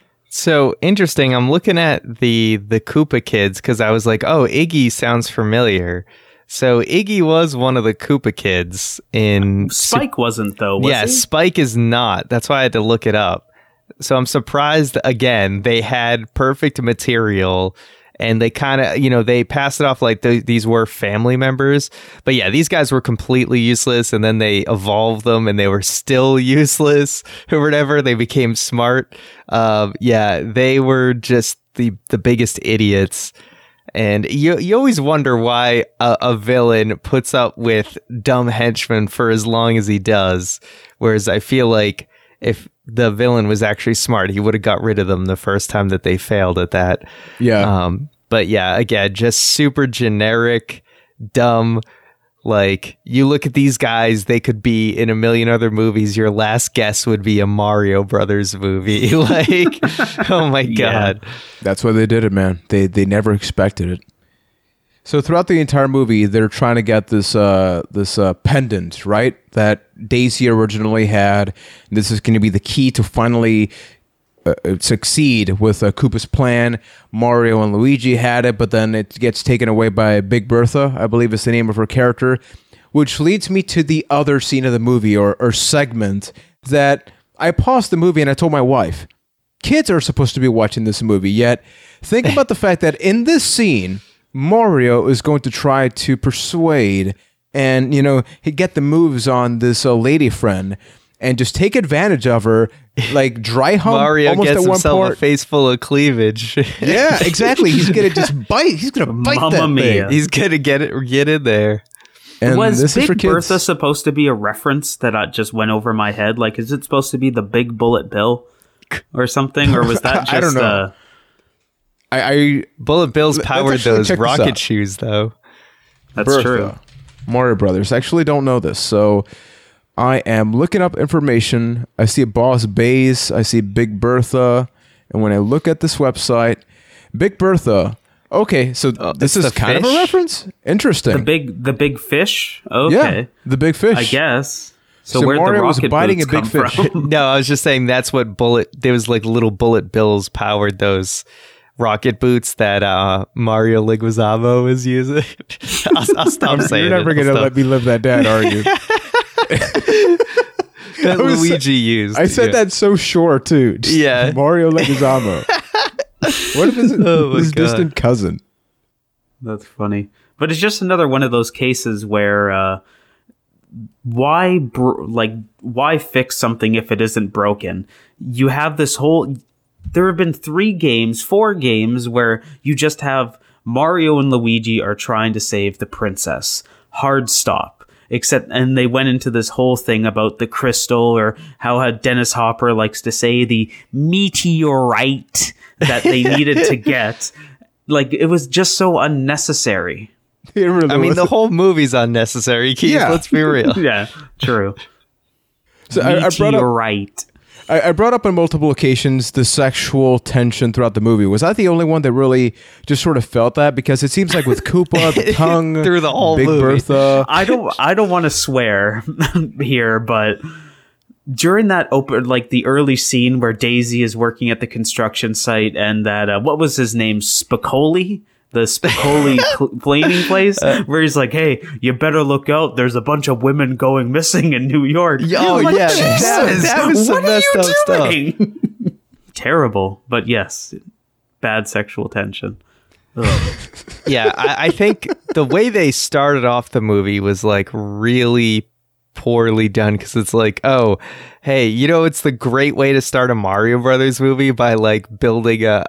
So interesting. I'm looking at the Koopa kids because I was like, oh, Iggy sounds familiar. So Iggy was one of the Koopa kids in Spike wasn't though, was he? Spike is not. That's why I had to look it up. So I'm surprised again they had perfect material and they kind of, they passed it off like these were family members. But yeah, these guys were completely useless and then they evolved them and they were still useless or whatever. They became smart. They were just the biggest idiots. And you always wonder why a villain puts up with dumb henchmen for as long as he does. Whereas I feel like if the villain was actually smart, he would have got rid of them the first time that they failed at that. Yeah. But yeah, again, just super generic, dumb. Like, you look at these guys, they could be in a million other movies. Your last guess would be a Mario Brothers movie. Like, oh my God. That's why they did it, man. They never expected it. So throughout the entire movie, they're trying to get this pendant, right? That Daisy originally had. This is going to be the key to finally succeed with Koopa's plan. Mario and Luigi had it, but then it gets taken away by Big Bertha, I believe is the name of her character, which leads me to the other scene of the movie or segment that I paused the movie and I told my wife, kids are supposed to be watching this movie, yet think about the fact that in this scene, Mario is going to try to persuade and, get the moves on this lady friend and just take advantage of her, like dry hump Mario almost gets at one himself part. a face full of cleavage. Yeah, exactly. He's gonna just bite. He's gonna bite Mamma that mia. thing. He's gonna get in there. And Was this is for Big kids. Bertha supposed to be a reference that just went over my head? Like, is it supposed to be the Big Bullet Bill or something? Or was that just I don't know. Bullet Bill's Let's powered actually those check this rocket out. shoes, though. That's Bertha, true. Mario Brothers. I actually don't know this, so I am looking up information. I see Boss Bays. I see Big Bertha, and when I look at this website, Big Bertha. Okay, so this it's is the kind of a fish? reference. Interesting. The big fish? Okay. Yeah, the big fish. I guess. So, So where'd Mario the was rocket biting boots a big come fish. from? No, I was just saying that's what there was like little Bullet Bills powered those rocket boots that Mario Leguizamo is using. I'll stop saying You're never it. going to let me live that down, are you? That I was- Luigi used. I said that so short, too. Just Yeah. Mario Leguizamo. What if it's Oh my his God. distant cousin? That's funny. But it's just another one of those cases where why fix something if it isn't broken? You have this whole... There have been 4 games where you just have Mario and Luigi are trying to save the princess. Hard stop. And they went into this whole thing about the crystal, or how Dennis Hopper likes to say the meteorite that they needed to get. Like, it was just so unnecessary. It really I mean, was. the whole movie's unnecessary, Keith. Yeah. Let's be real. Yeah, true. So I brought up Meteorite. I brought up on multiple occasions the sexual tension throughout the movie. Was I the only one that really just sort of felt that? Because it seems like with Koopa, the tongue, Through the whole Big movie. Bertha. I don't want to swear here, but during that the early scene where Daisy is working at the construction site, and that what was his name, Spicoli, the Spicoli cleaning place, where he's like, "Hey, you better look out. There's a bunch of women going missing in New York." Oh like, yeah, that was some messed up stuff. Terrible, but yes, bad sexual tension. Yeah, I think the way they started off the movie was like really poorly done, because it's like, oh, hey, it's the great way to start a Mario Brothers movie by like building a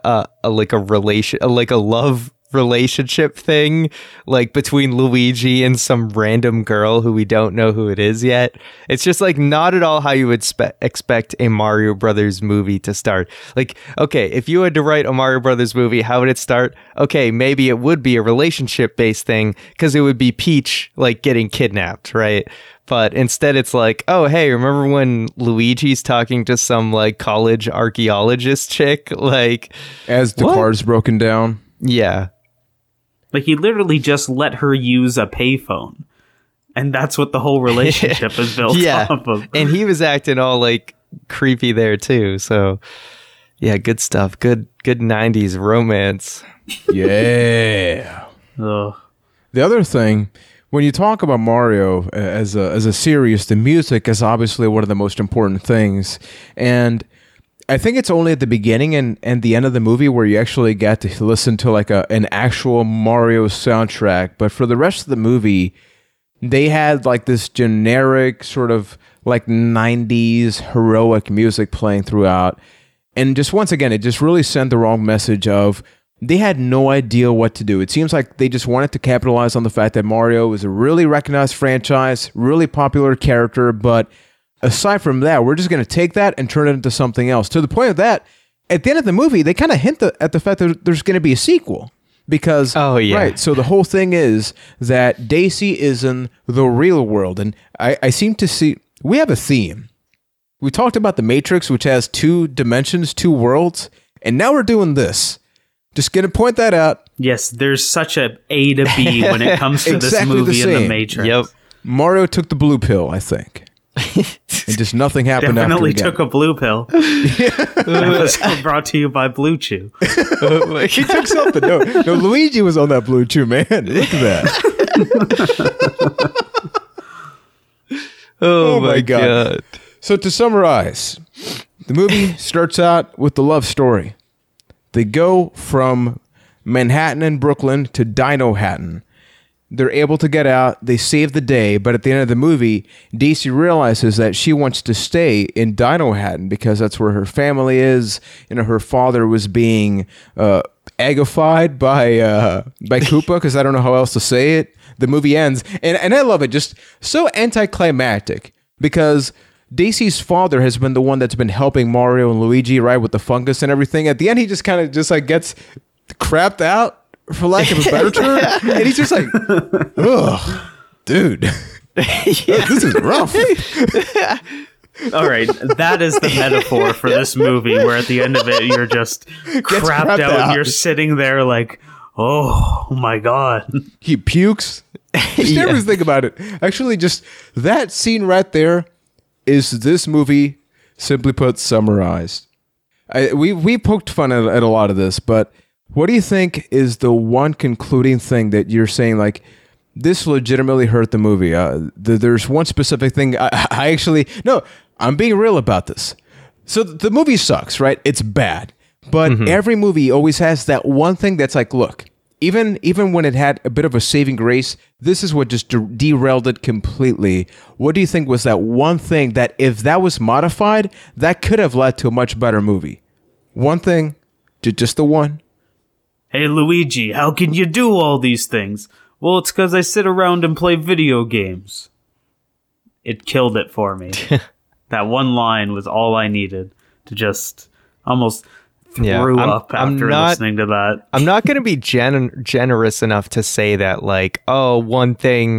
love relationship thing like between Luigi and some random girl who we don't know who it is yet. It's just like not at all how you would expect a Mario Brothers movie to start. Like, okay, if you had to write a Mario Brothers movie, how would it start? Okay, maybe it would be a relationship based thing, because it would be Peach like getting kidnapped, right? But instead it's like, oh, hey, remember when Luigi's talking to some like college archaeologist chick? Like, as the car's broken down. Yeah. Like, he literally just let her use a payphone. And that's what the whole relationship is built off of. And he was acting all like creepy there too. So yeah, good stuff. Good 90s romance. Yeah. Ugh. The other thing, when you talk about Mario as a series, the music is obviously one of the most important things. And I think it's only at the beginning and the end of the movie where you actually get to listen to like an actual Mario soundtrack. But for the rest of the movie, they had like this generic sort of like 90s heroic music playing throughout. And just once again, it just really sent the wrong message of they had no idea what to do. It seems like they just wanted to capitalize on the fact that Mario is a really recognized franchise, really popular character, but aside from that, we're just going to take that and turn it into something else. To the point of that, at the end of the movie, they kind of hint at the fact that there's going to be a sequel. Because, right, so the whole thing is that Daisy is in the real world. And I seem to see, we have a theme. We talked about The Matrix, which has 2 dimensions, 2 worlds. And now we're doing this. Just going to point that out. Yes, there's such a to B when it comes to exactly this movie and The Matrix. Yep. Mario took the blue pill, I think. And just nothing happened Definitely after took a blue pill. That was brought to you by Blue Chew. He took something. No, Luigi was on that Blue Chew, man. Look at that. Oh my God. So to summarize, the movie starts out with the love story. They go from Manhattan and Brooklyn to Dino-Hatton. They're able to get out. They save the day. But at the end of the movie, Daisy realizes that she wants to stay in Dino-Hatton because that's where her family is. Her father was being aggified by Koopa, because I don't know how else to say it. The movie ends. And I love it. Just so anticlimactic, because Daisy's father has been the one that's been helping Mario and Luigi, right, with the fungus and everything. At the end, he just kind of just like gets crapped out, for lack of a better term. And he's just like, ugh, dude, this is rough. All right, that is the metaphor for this movie, where at the end of it, you're just crapped out and you're sitting there like, oh my God. He pukes. Just never think about it. Actually, just that scene right there is this movie, simply put, summarized. We poked fun at a lot of this, but what do you think is the one concluding thing that you're saying, like, this legitimately hurt the movie? There's one specific thing. I actually, no, I'm being real about this. So the movie sucks, right? It's bad. But every movie always has that one thing that's like, look, even when it had a bit of a saving grace, this is what just derailed it completely. What do you think was that one thing that, if that was modified, that could have led to a much better movie? One thing, just the one. Hey, Luigi, how can you do all these things? Well, it's because I sit around and play video games. It killed it for me. That one line was all I needed to just almost threw up after listening to that. I'm not going to be generous enough to say that, like, oh, one thing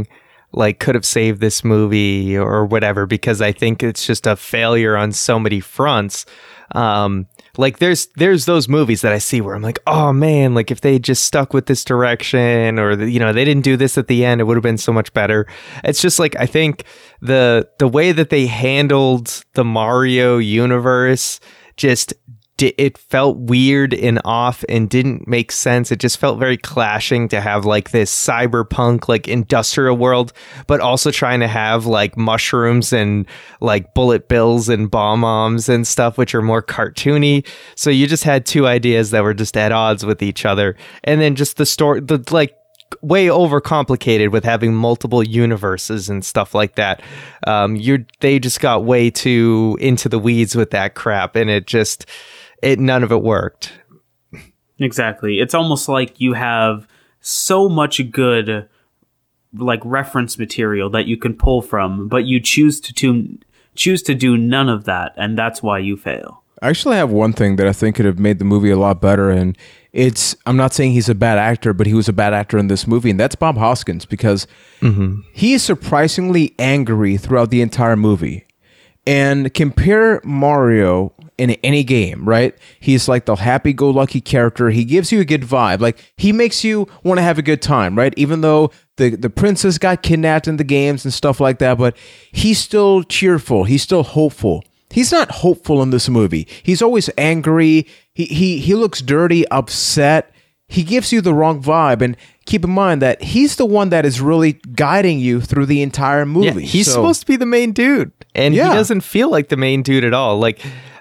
like could have saved this movie or whatever, because I think it's just a failure on so many fronts. Like there's those movies that I see where I'm like, oh man, like if they just stuck with this direction, or they didn't do this at the end, it would have been so much better. It's just like, I think the way that they handled the Mario universe just it felt weird and off and didn't make sense. It just felt very clashing to have like this cyberpunk, like industrial world, but also trying to have like mushrooms and like bullet bills and bomb-ombs and stuff, which are more cartoony. So you just had two ideas that were just at odds with each other. And then just the story, the like way overcomplicated with having multiple universes and stuff like that. They just got way too into the weeds with that crap, and none of it worked. Exactly. It's almost like you have so much good like reference material that you can pull from, but you choose to do none of that, and that's why you fail. I actually have one thing that I think could have made the movie a lot better, and I'm not saying he's a bad actor, but he was a bad actor in this movie, and that's Bob Hoskins, because he is surprisingly angry throughout the entire movie. And compare Mario in any game, right? He's like the happy-go-lucky character. He gives you a good vibe. Like, he makes you want to have a good time, right? Even though the princess got kidnapped in the games and stuff like that, but he's still cheerful. He's still hopeful. He's not hopeful in this movie. He's always angry. He looks dirty, upset. He gives you the wrong vibe. And keep in mind that he's the one that is really guiding you through the entire movie. Yeah, he's supposed to be the main dude, and he doesn't feel like the main dude at all. Like,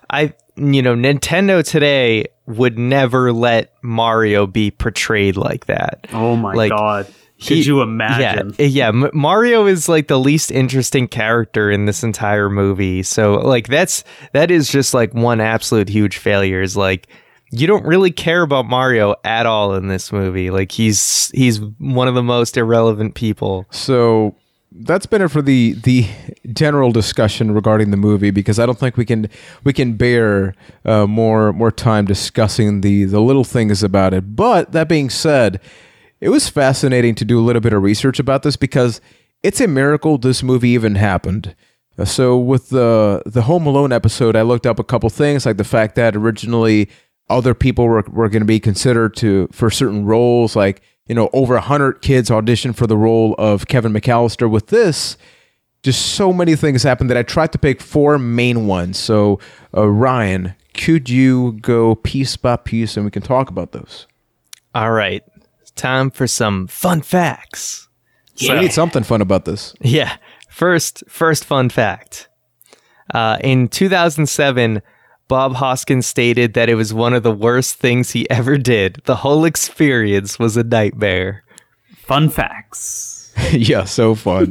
Nintendo today would never let Mario be portrayed like that. Oh my God. Could you imagine? Yeah, Mario is like the least interesting character in this entire movie. So like that is just like one absolute huge failure. Is like, you don't really care about Mario at all in this movie. Like he's one of the most irrelevant people. So that's been it for the general discussion regarding the movie, because I don't think we can bear more time discussing the little things about it. But that being said, it was fascinating to do a little bit of research about this, because it's a miracle this movie even happened. So with the Home Alone episode, I looked up a couple things, like the fact that originally other people were going to be considered for certain roles, like, over 100 kids auditioned for the role of Kevin McAllister. With this, just so many things happened that I tried to pick 4 main ones. So Ryan, could you go piece by piece and we can talk about those? All right. Time for some fun facts. So I need something fun about this. Yeah. First fun fact. In 2007, Bob Hoskins stated that it was one of the worst things he ever did. The whole experience was a nightmare. Fun facts. Yeah, so fun.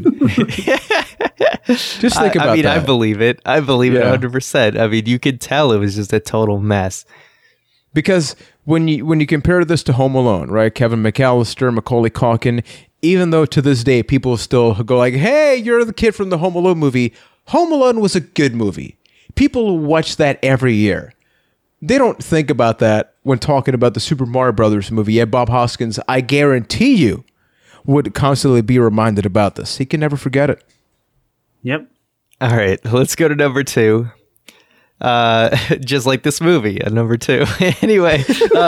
Just think about that. I believe it. I believe it 100%. I mean, you could tell it was just a total mess. Because when you compare this to Home Alone, right? Kevin McAllister, Macaulay Culkin, even though to this day people still go like, hey, you're the kid from the Home Alone movie. Home Alone was a good movie. People watch that every year. They don't think about that when talking about the Super Mario Brothers movie. Yet Bob Hoskins, I guarantee you, would constantly be reminded about this. He can never forget it. Yep. All right, let's go to number 2. Just like this movie at number 2. Anyway,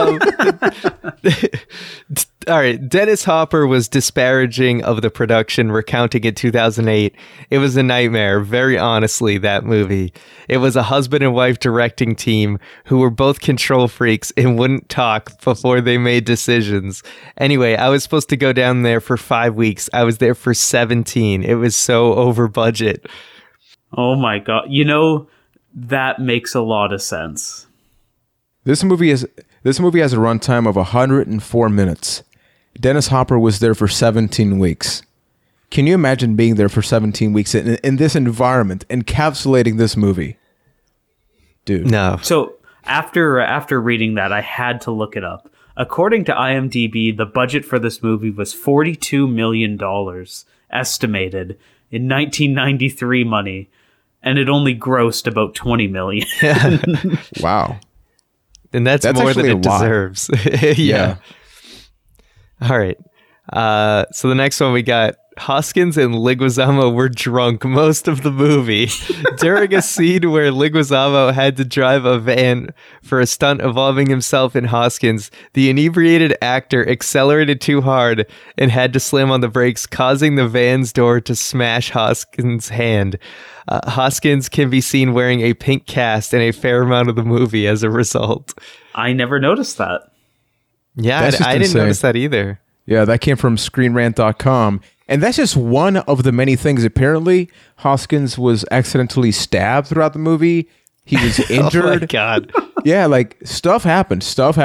all right. Dennis Hopper was disparaging of the production, recounting in 2008. It was a nightmare, very honestly, that movie. It was a husband and wife directing team who were both control freaks and wouldn't talk before they made decisions. Anyway, I was supposed to go down there for 5 weeks. I was there for 17. It was so over budget. Oh my God. That makes a lot of sense. This movie has a runtime of 104 minutes. Dennis Hopper was there for 17 weeks. Can you imagine being there for 17 weeks in this environment, encapsulating this movie? Dude. No. So after reading that, I had to look it up. According to IMDb, the budget for this movie was $42 million estimated in 1993 money. And it only grossed about $20 million. Wow. And that's more than it deserves. Yeah. All right. So the next one we got, Hoskins and Leguizamo were drunk most of the movie. During a scene where Leguizamo had to drive a van for a stunt involving himself and Hoskins, the inebriated actor accelerated too hard and had to slam on the brakes, causing the van's door to smash Hoskins' hand. Hoskins can be seen wearing a pink cast in a fair amount of the movie as a result. I never noticed that. Yeah, I didn't notice that either. Yeah, that came from ScreenRant.com. And that's just one of the many things. Apparently, Hoskins was accidentally stabbed throughout the movie. He was injured. Oh my God. Yeah, like stuff happened.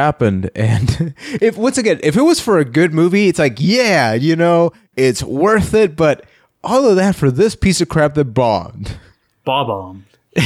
And if it was for a good movie, it's like, yeah, it's worth it. But all of that for this piece of crap that bombed. Bomb.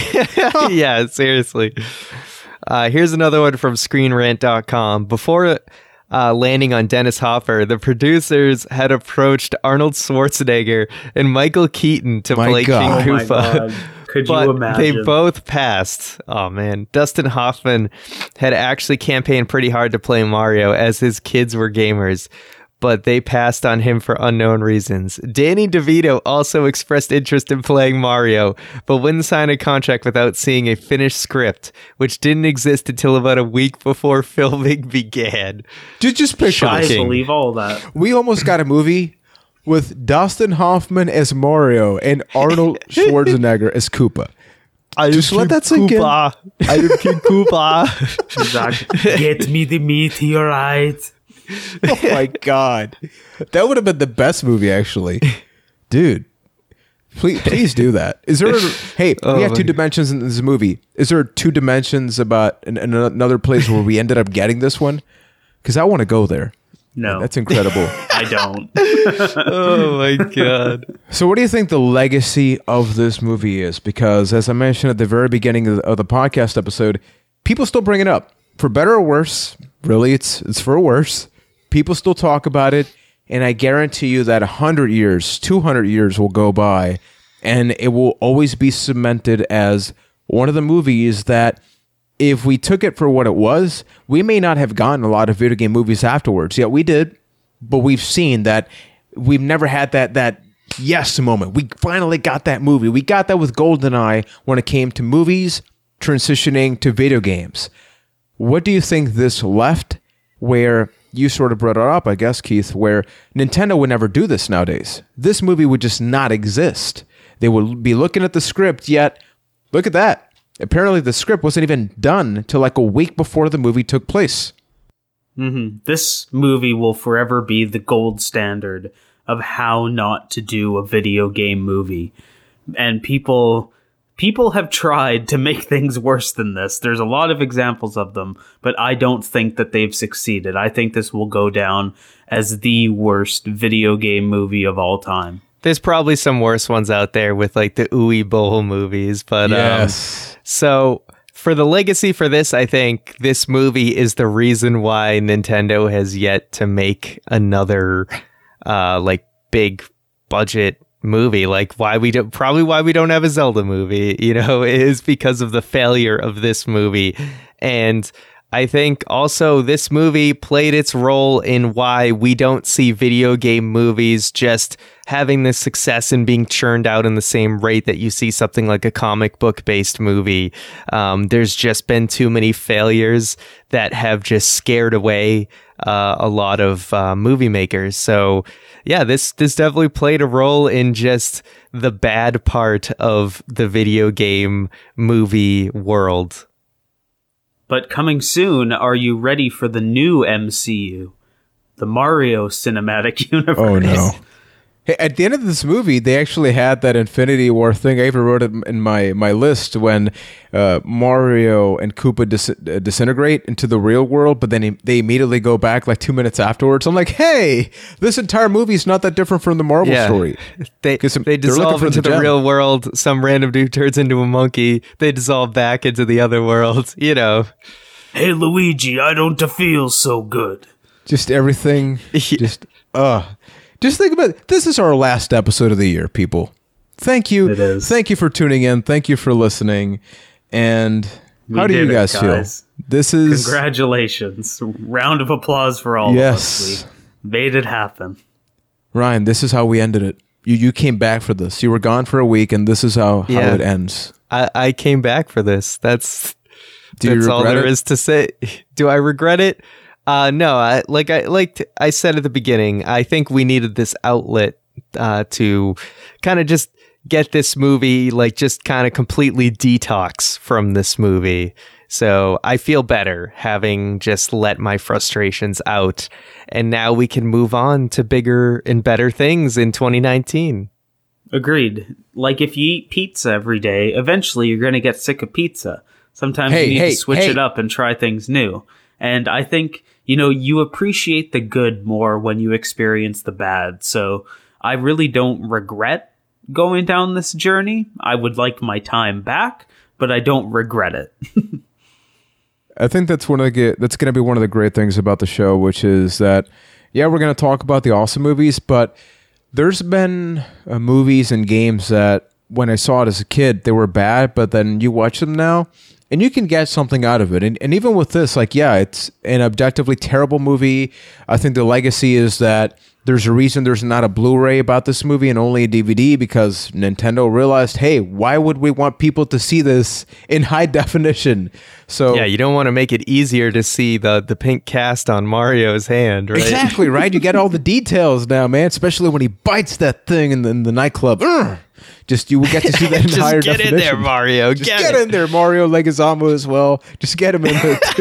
Yeah, seriously. Here's another one from ScreenRant.com. Before landing on Dennis Hopper, the producers had approached Arnold Schwarzenegger and Michael Keaton to play King Koopa. Could but you imagine? They both passed. Oh man. Dustin Hoffman had actually campaigned pretty hard to play Mario, as his kids were gamers, but they passed on him for unknown reasons. Danny DeVito also expressed interest in playing Mario, but wouldn't sign a contract without seeing a finished script, which didn't exist until about a week before filming began. Just picture I this. believe all that. We almost got a movie with Dustin Hoffman as Mario and Arnold Schwarzenegger as Koopa. Just let that sink in. I am King Koopa. Exactly. Get me the meteorite. Oh my God. That would have been the best movie, actually. Dude, please do that. Is there we have two dimensions in this movie. Is there 2 dimensions about in another place where we ended up getting this one? Because I want to go there. No. That's incredible. I don't. Oh my God. So what do you think the legacy of this movie is? Because as I mentioned at the very beginning of the podcast episode, people still bring it up. For better or worse, really, it's for worse. People still talk about it, and I guarantee you that 100 years, 200 years will go by, and it will always be cemented as one of the movies that, if we took it for what it was, we may not have gotten a lot of video game movies afterwards. Yeah, we did, but we've seen that we've never had that yes moment. We finally got that movie. We got that with GoldenEye when it came to movies transitioning to video games. What do you think this left, where you sort of brought it up, I guess, Keith, where Nintendo would never do this nowadays? This movie would just not exist. They would be looking at the script, yet look at that. Apparently the script wasn't even done till like a week before the movie took place. Mm-hmm. This movie will forever be the gold standard of how not to do a video game movie. And people have tried to make things worse than this. There's a lot of examples of them, but I don't think that they've succeeded. I think this will go down as the worst video game movie of all time. There's probably some worse ones out there with like the Uwe Boll movies, but yes. So for the legacy for this, I think this movie is the reason why Nintendo has yet to make another like big budget movie. Like why we don't have a Zelda movie, is because of the failure of this movie. And I think also this movie played its role in why we don't see video game movies just having this success and being churned out in the same rate that you see something like a comic book based movie. There's just been too many failures that have just scared away a lot of movie makers. So yeah, this definitely played a role in just the bad part of the video game movie world. But coming soon, are you ready for the new MCU? The Mario Cinematic Universe. Oh no. Hey, at the end of this movie, they actually had that Infinity War thing. I even wrote it in my list when Mario and Koopa disintegrate into the real world, but then they immediately go back like 2 minutes afterwards. I'm like, hey, this entire movie is not that different from the Marvel story. They dissolve into the real world. Some random dude turns into a monkey. They dissolve back into the other world, Hey, Luigi, I don't feel so good. Just everything. Just think about it. This is our last episode of the year, people. Thank you. It is. Thank you for tuning in. Thank you for listening. And how do you guys feel? This is... Congratulations. Round of applause for all of us. We made it happen. Ryan, this is how we ended it. You came back for this. You were gone for a week, and this is how it ends. I came back for this. That's That's all there is to say. Do I regret it? No. I said at the beginning, I think we needed this outlet to kind of just get this movie, like just kind of completely detox from this movie. So I feel better having just let my frustrations out. And now we can move on to bigger and better things in 2019. Agreed. Like if you eat pizza every day, eventually you're going to get sick of pizza. Sometimes you need to switch it up and try things new. And I think, you appreciate the good more when you experience the bad. So I really don't regret going down this journey. I would like my time back, but I don't regret it. I think that's going to be one of the great things about the show, which is that, we're going to talk about the awesome movies, but there's been movies and games that when I saw it as a kid, they were bad, but then you watch them now and you can get something out of it. And even with this, it's an objectively terrible movie. I think the legacy is that there's a reason there's not a Blu-ray about this movie and only a DVD, because Nintendo realized, hey, why would we want people to see this in high definition? So you don't want to make it easier to see the pink cast on Mario's hand, right? Exactly, right? You get all the details now, man, especially when he bites that thing in the nightclub. You will get to see that in higher definition. Just get in there, Mario. Get in there, Mario Leguizamo as well. Just get him in there, too.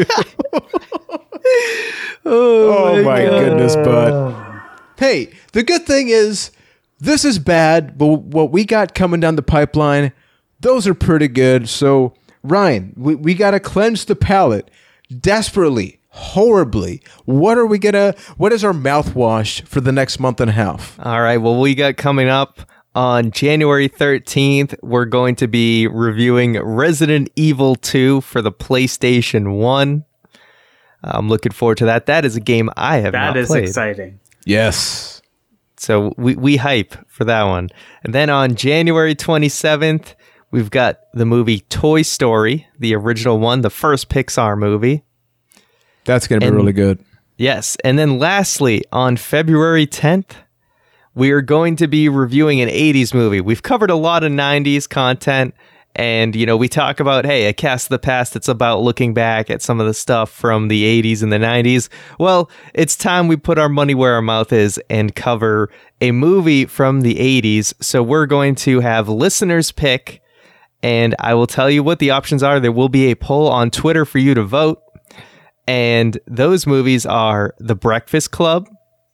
oh my goodness, bud. Hey, the good thing is, this is bad, but what we got coming down the pipeline, those are pretty good. So, Ryan, we got to cleanse the palate desperately, horribly. What is our mouthwash for the next month and a half? All right, well, we got coming up on January 13th, we're going to be reviewing Resident Evil 2 for the PlayStation 1. I'm looking forward to that. That is a game I have not played. That is exciting. Yes. So we hype for that one. And then on January 27th, we've got the movie Toy Story, the original one, the first Pixar movie. That's going to be really good. Yes. And then lastly, on February 10th, we are going to be reviewing an 80s movie. We've covered a lot of 90s content. And, we talk about, hey, a cast of the past that's about looking back at some of the stuff from the 80s and the 90s. Well, it's time we put our money where our mouth is and cover a movie from the 80s. So we're going to have listeners pick, and I will tell you what the options are. There will be a poll on Twitter for you to vote. And those movies are The Breakfast Club,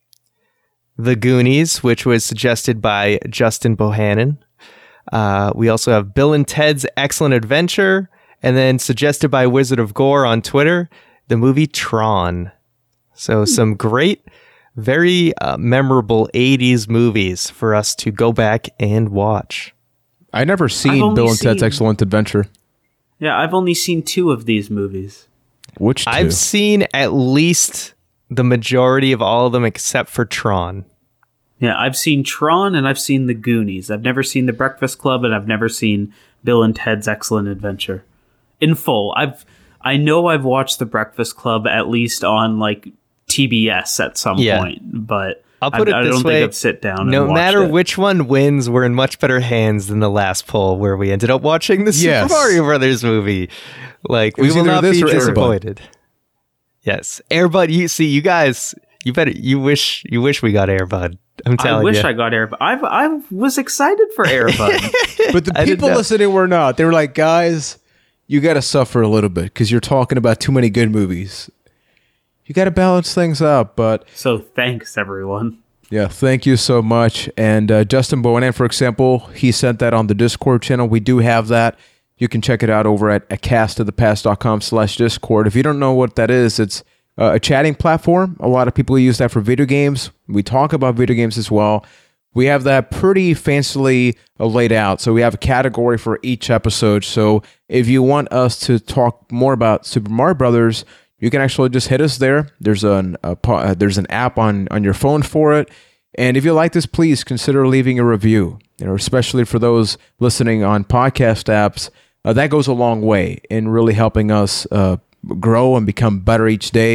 The Goonies, which was suggested by Justin Bohannon. We also have Bill and Ted's Excellent Adventure, and then suggested by Wizard of Gore on Twitter, the movie Tron. So some great, very memorable 80s movies for us to go back and watch. I never seen Bill and Ted's Excellent Adventure. Yeah, I've only seen 2 of these movies. Which 2? I've seen at least the majority of all of them except for Tron. Yeah, I've seen Tron and I've seen The Goonies. I've never seen The Breakfast Club and I've never seen Bill and Ted's Excellent Adventure in full. I know I've watched The Breakfast Club at least on TBS at some point, but I'll put it I this don't way, think I've sit down and no watched matter it. which one wins, we're in much better hands than the last poll where we ended up watching the Super Mario Brothers movie. We will not be disappointed. Yes, Airbud. You guys, you wish we got Airbud. I'm telling you. I wish I got Airbud. I was excited for Airbud. But the people listening were not. They were like, guys, you got to suffer a little bit because you're talking about too many good movies. You got to balance things out. But so thanks, everyone. Yeah, thank you so much. And Justin Bohannon, for example, he sent that on the Discord channel. We do have that. You can check it out over at castofthepast.com/Discord. If you don't know what that is, it's a chatting platform. A lot of people use that for video games. We talk about video games as well. We have that pretty fancily laid out. So we have a category for each episode. So if you want us to talk more about Super Mario Brothers, you can actually just hit us there. There's an app on your phone for it. And if you like this, please consider leaving a review. Especially for those listening on podcast apps, that goes a long way in really helping us grow and become better each day.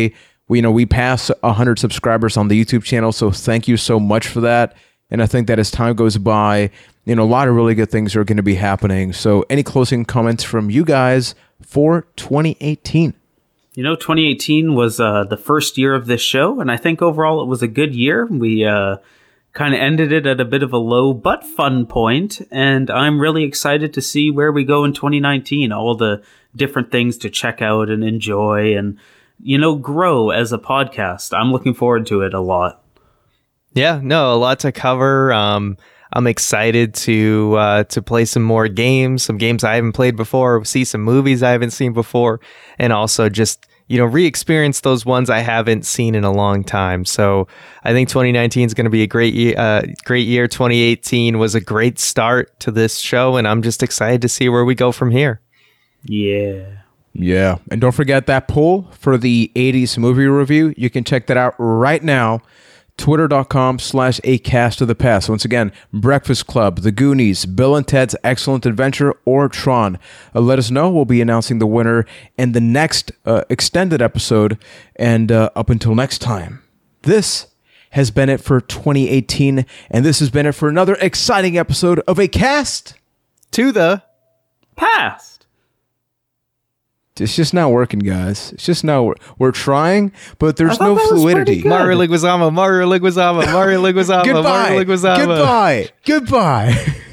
we passed 100 subscribers on the YouTube channel, so thank you so much for that. And I think that as time goes by, a lot of really good things are going to be happening. So any closing comments from you guys for 2018? 2018 was the first year of this show, and I think overall it was a good year. We kind of ended it at a bit of a low but fun point, and I'm really excited to see where we go in 2019, all the different things to check out and enjoy and, grow as a podcast. I'm looking forward to it a lot. Yeah, no, a lot to cover. I'm excited to play some more games, some games I haven't played before, see some movies I haven't seen before, and also just re-experience those ones I haven't seen in a long time. So I think 2019 is going to be a great year. 2018 was a great start to this show, and I'm just excited to see where we go from here. Yeah. And don't forget that poll for the 80s movie review. You can check that out right now. Twitter.com/acast of the past. Once again, Breakfast Club, The Goonies, Bill and Ted's Excellent Adventure, or Tron. Let us know. We'll be announcing the winner in the next extended episode. And up until next time, this has been it for 2018. And this has been it for another exciting episode of A Cast to the Past. It's just not working, guys. It's just not. We're trying, but there's no fluidity. Mario Leguizamo, Mario Leguizamo, Mario Leguizamo, Goodbye. Mario Leguizamo. Goodbye.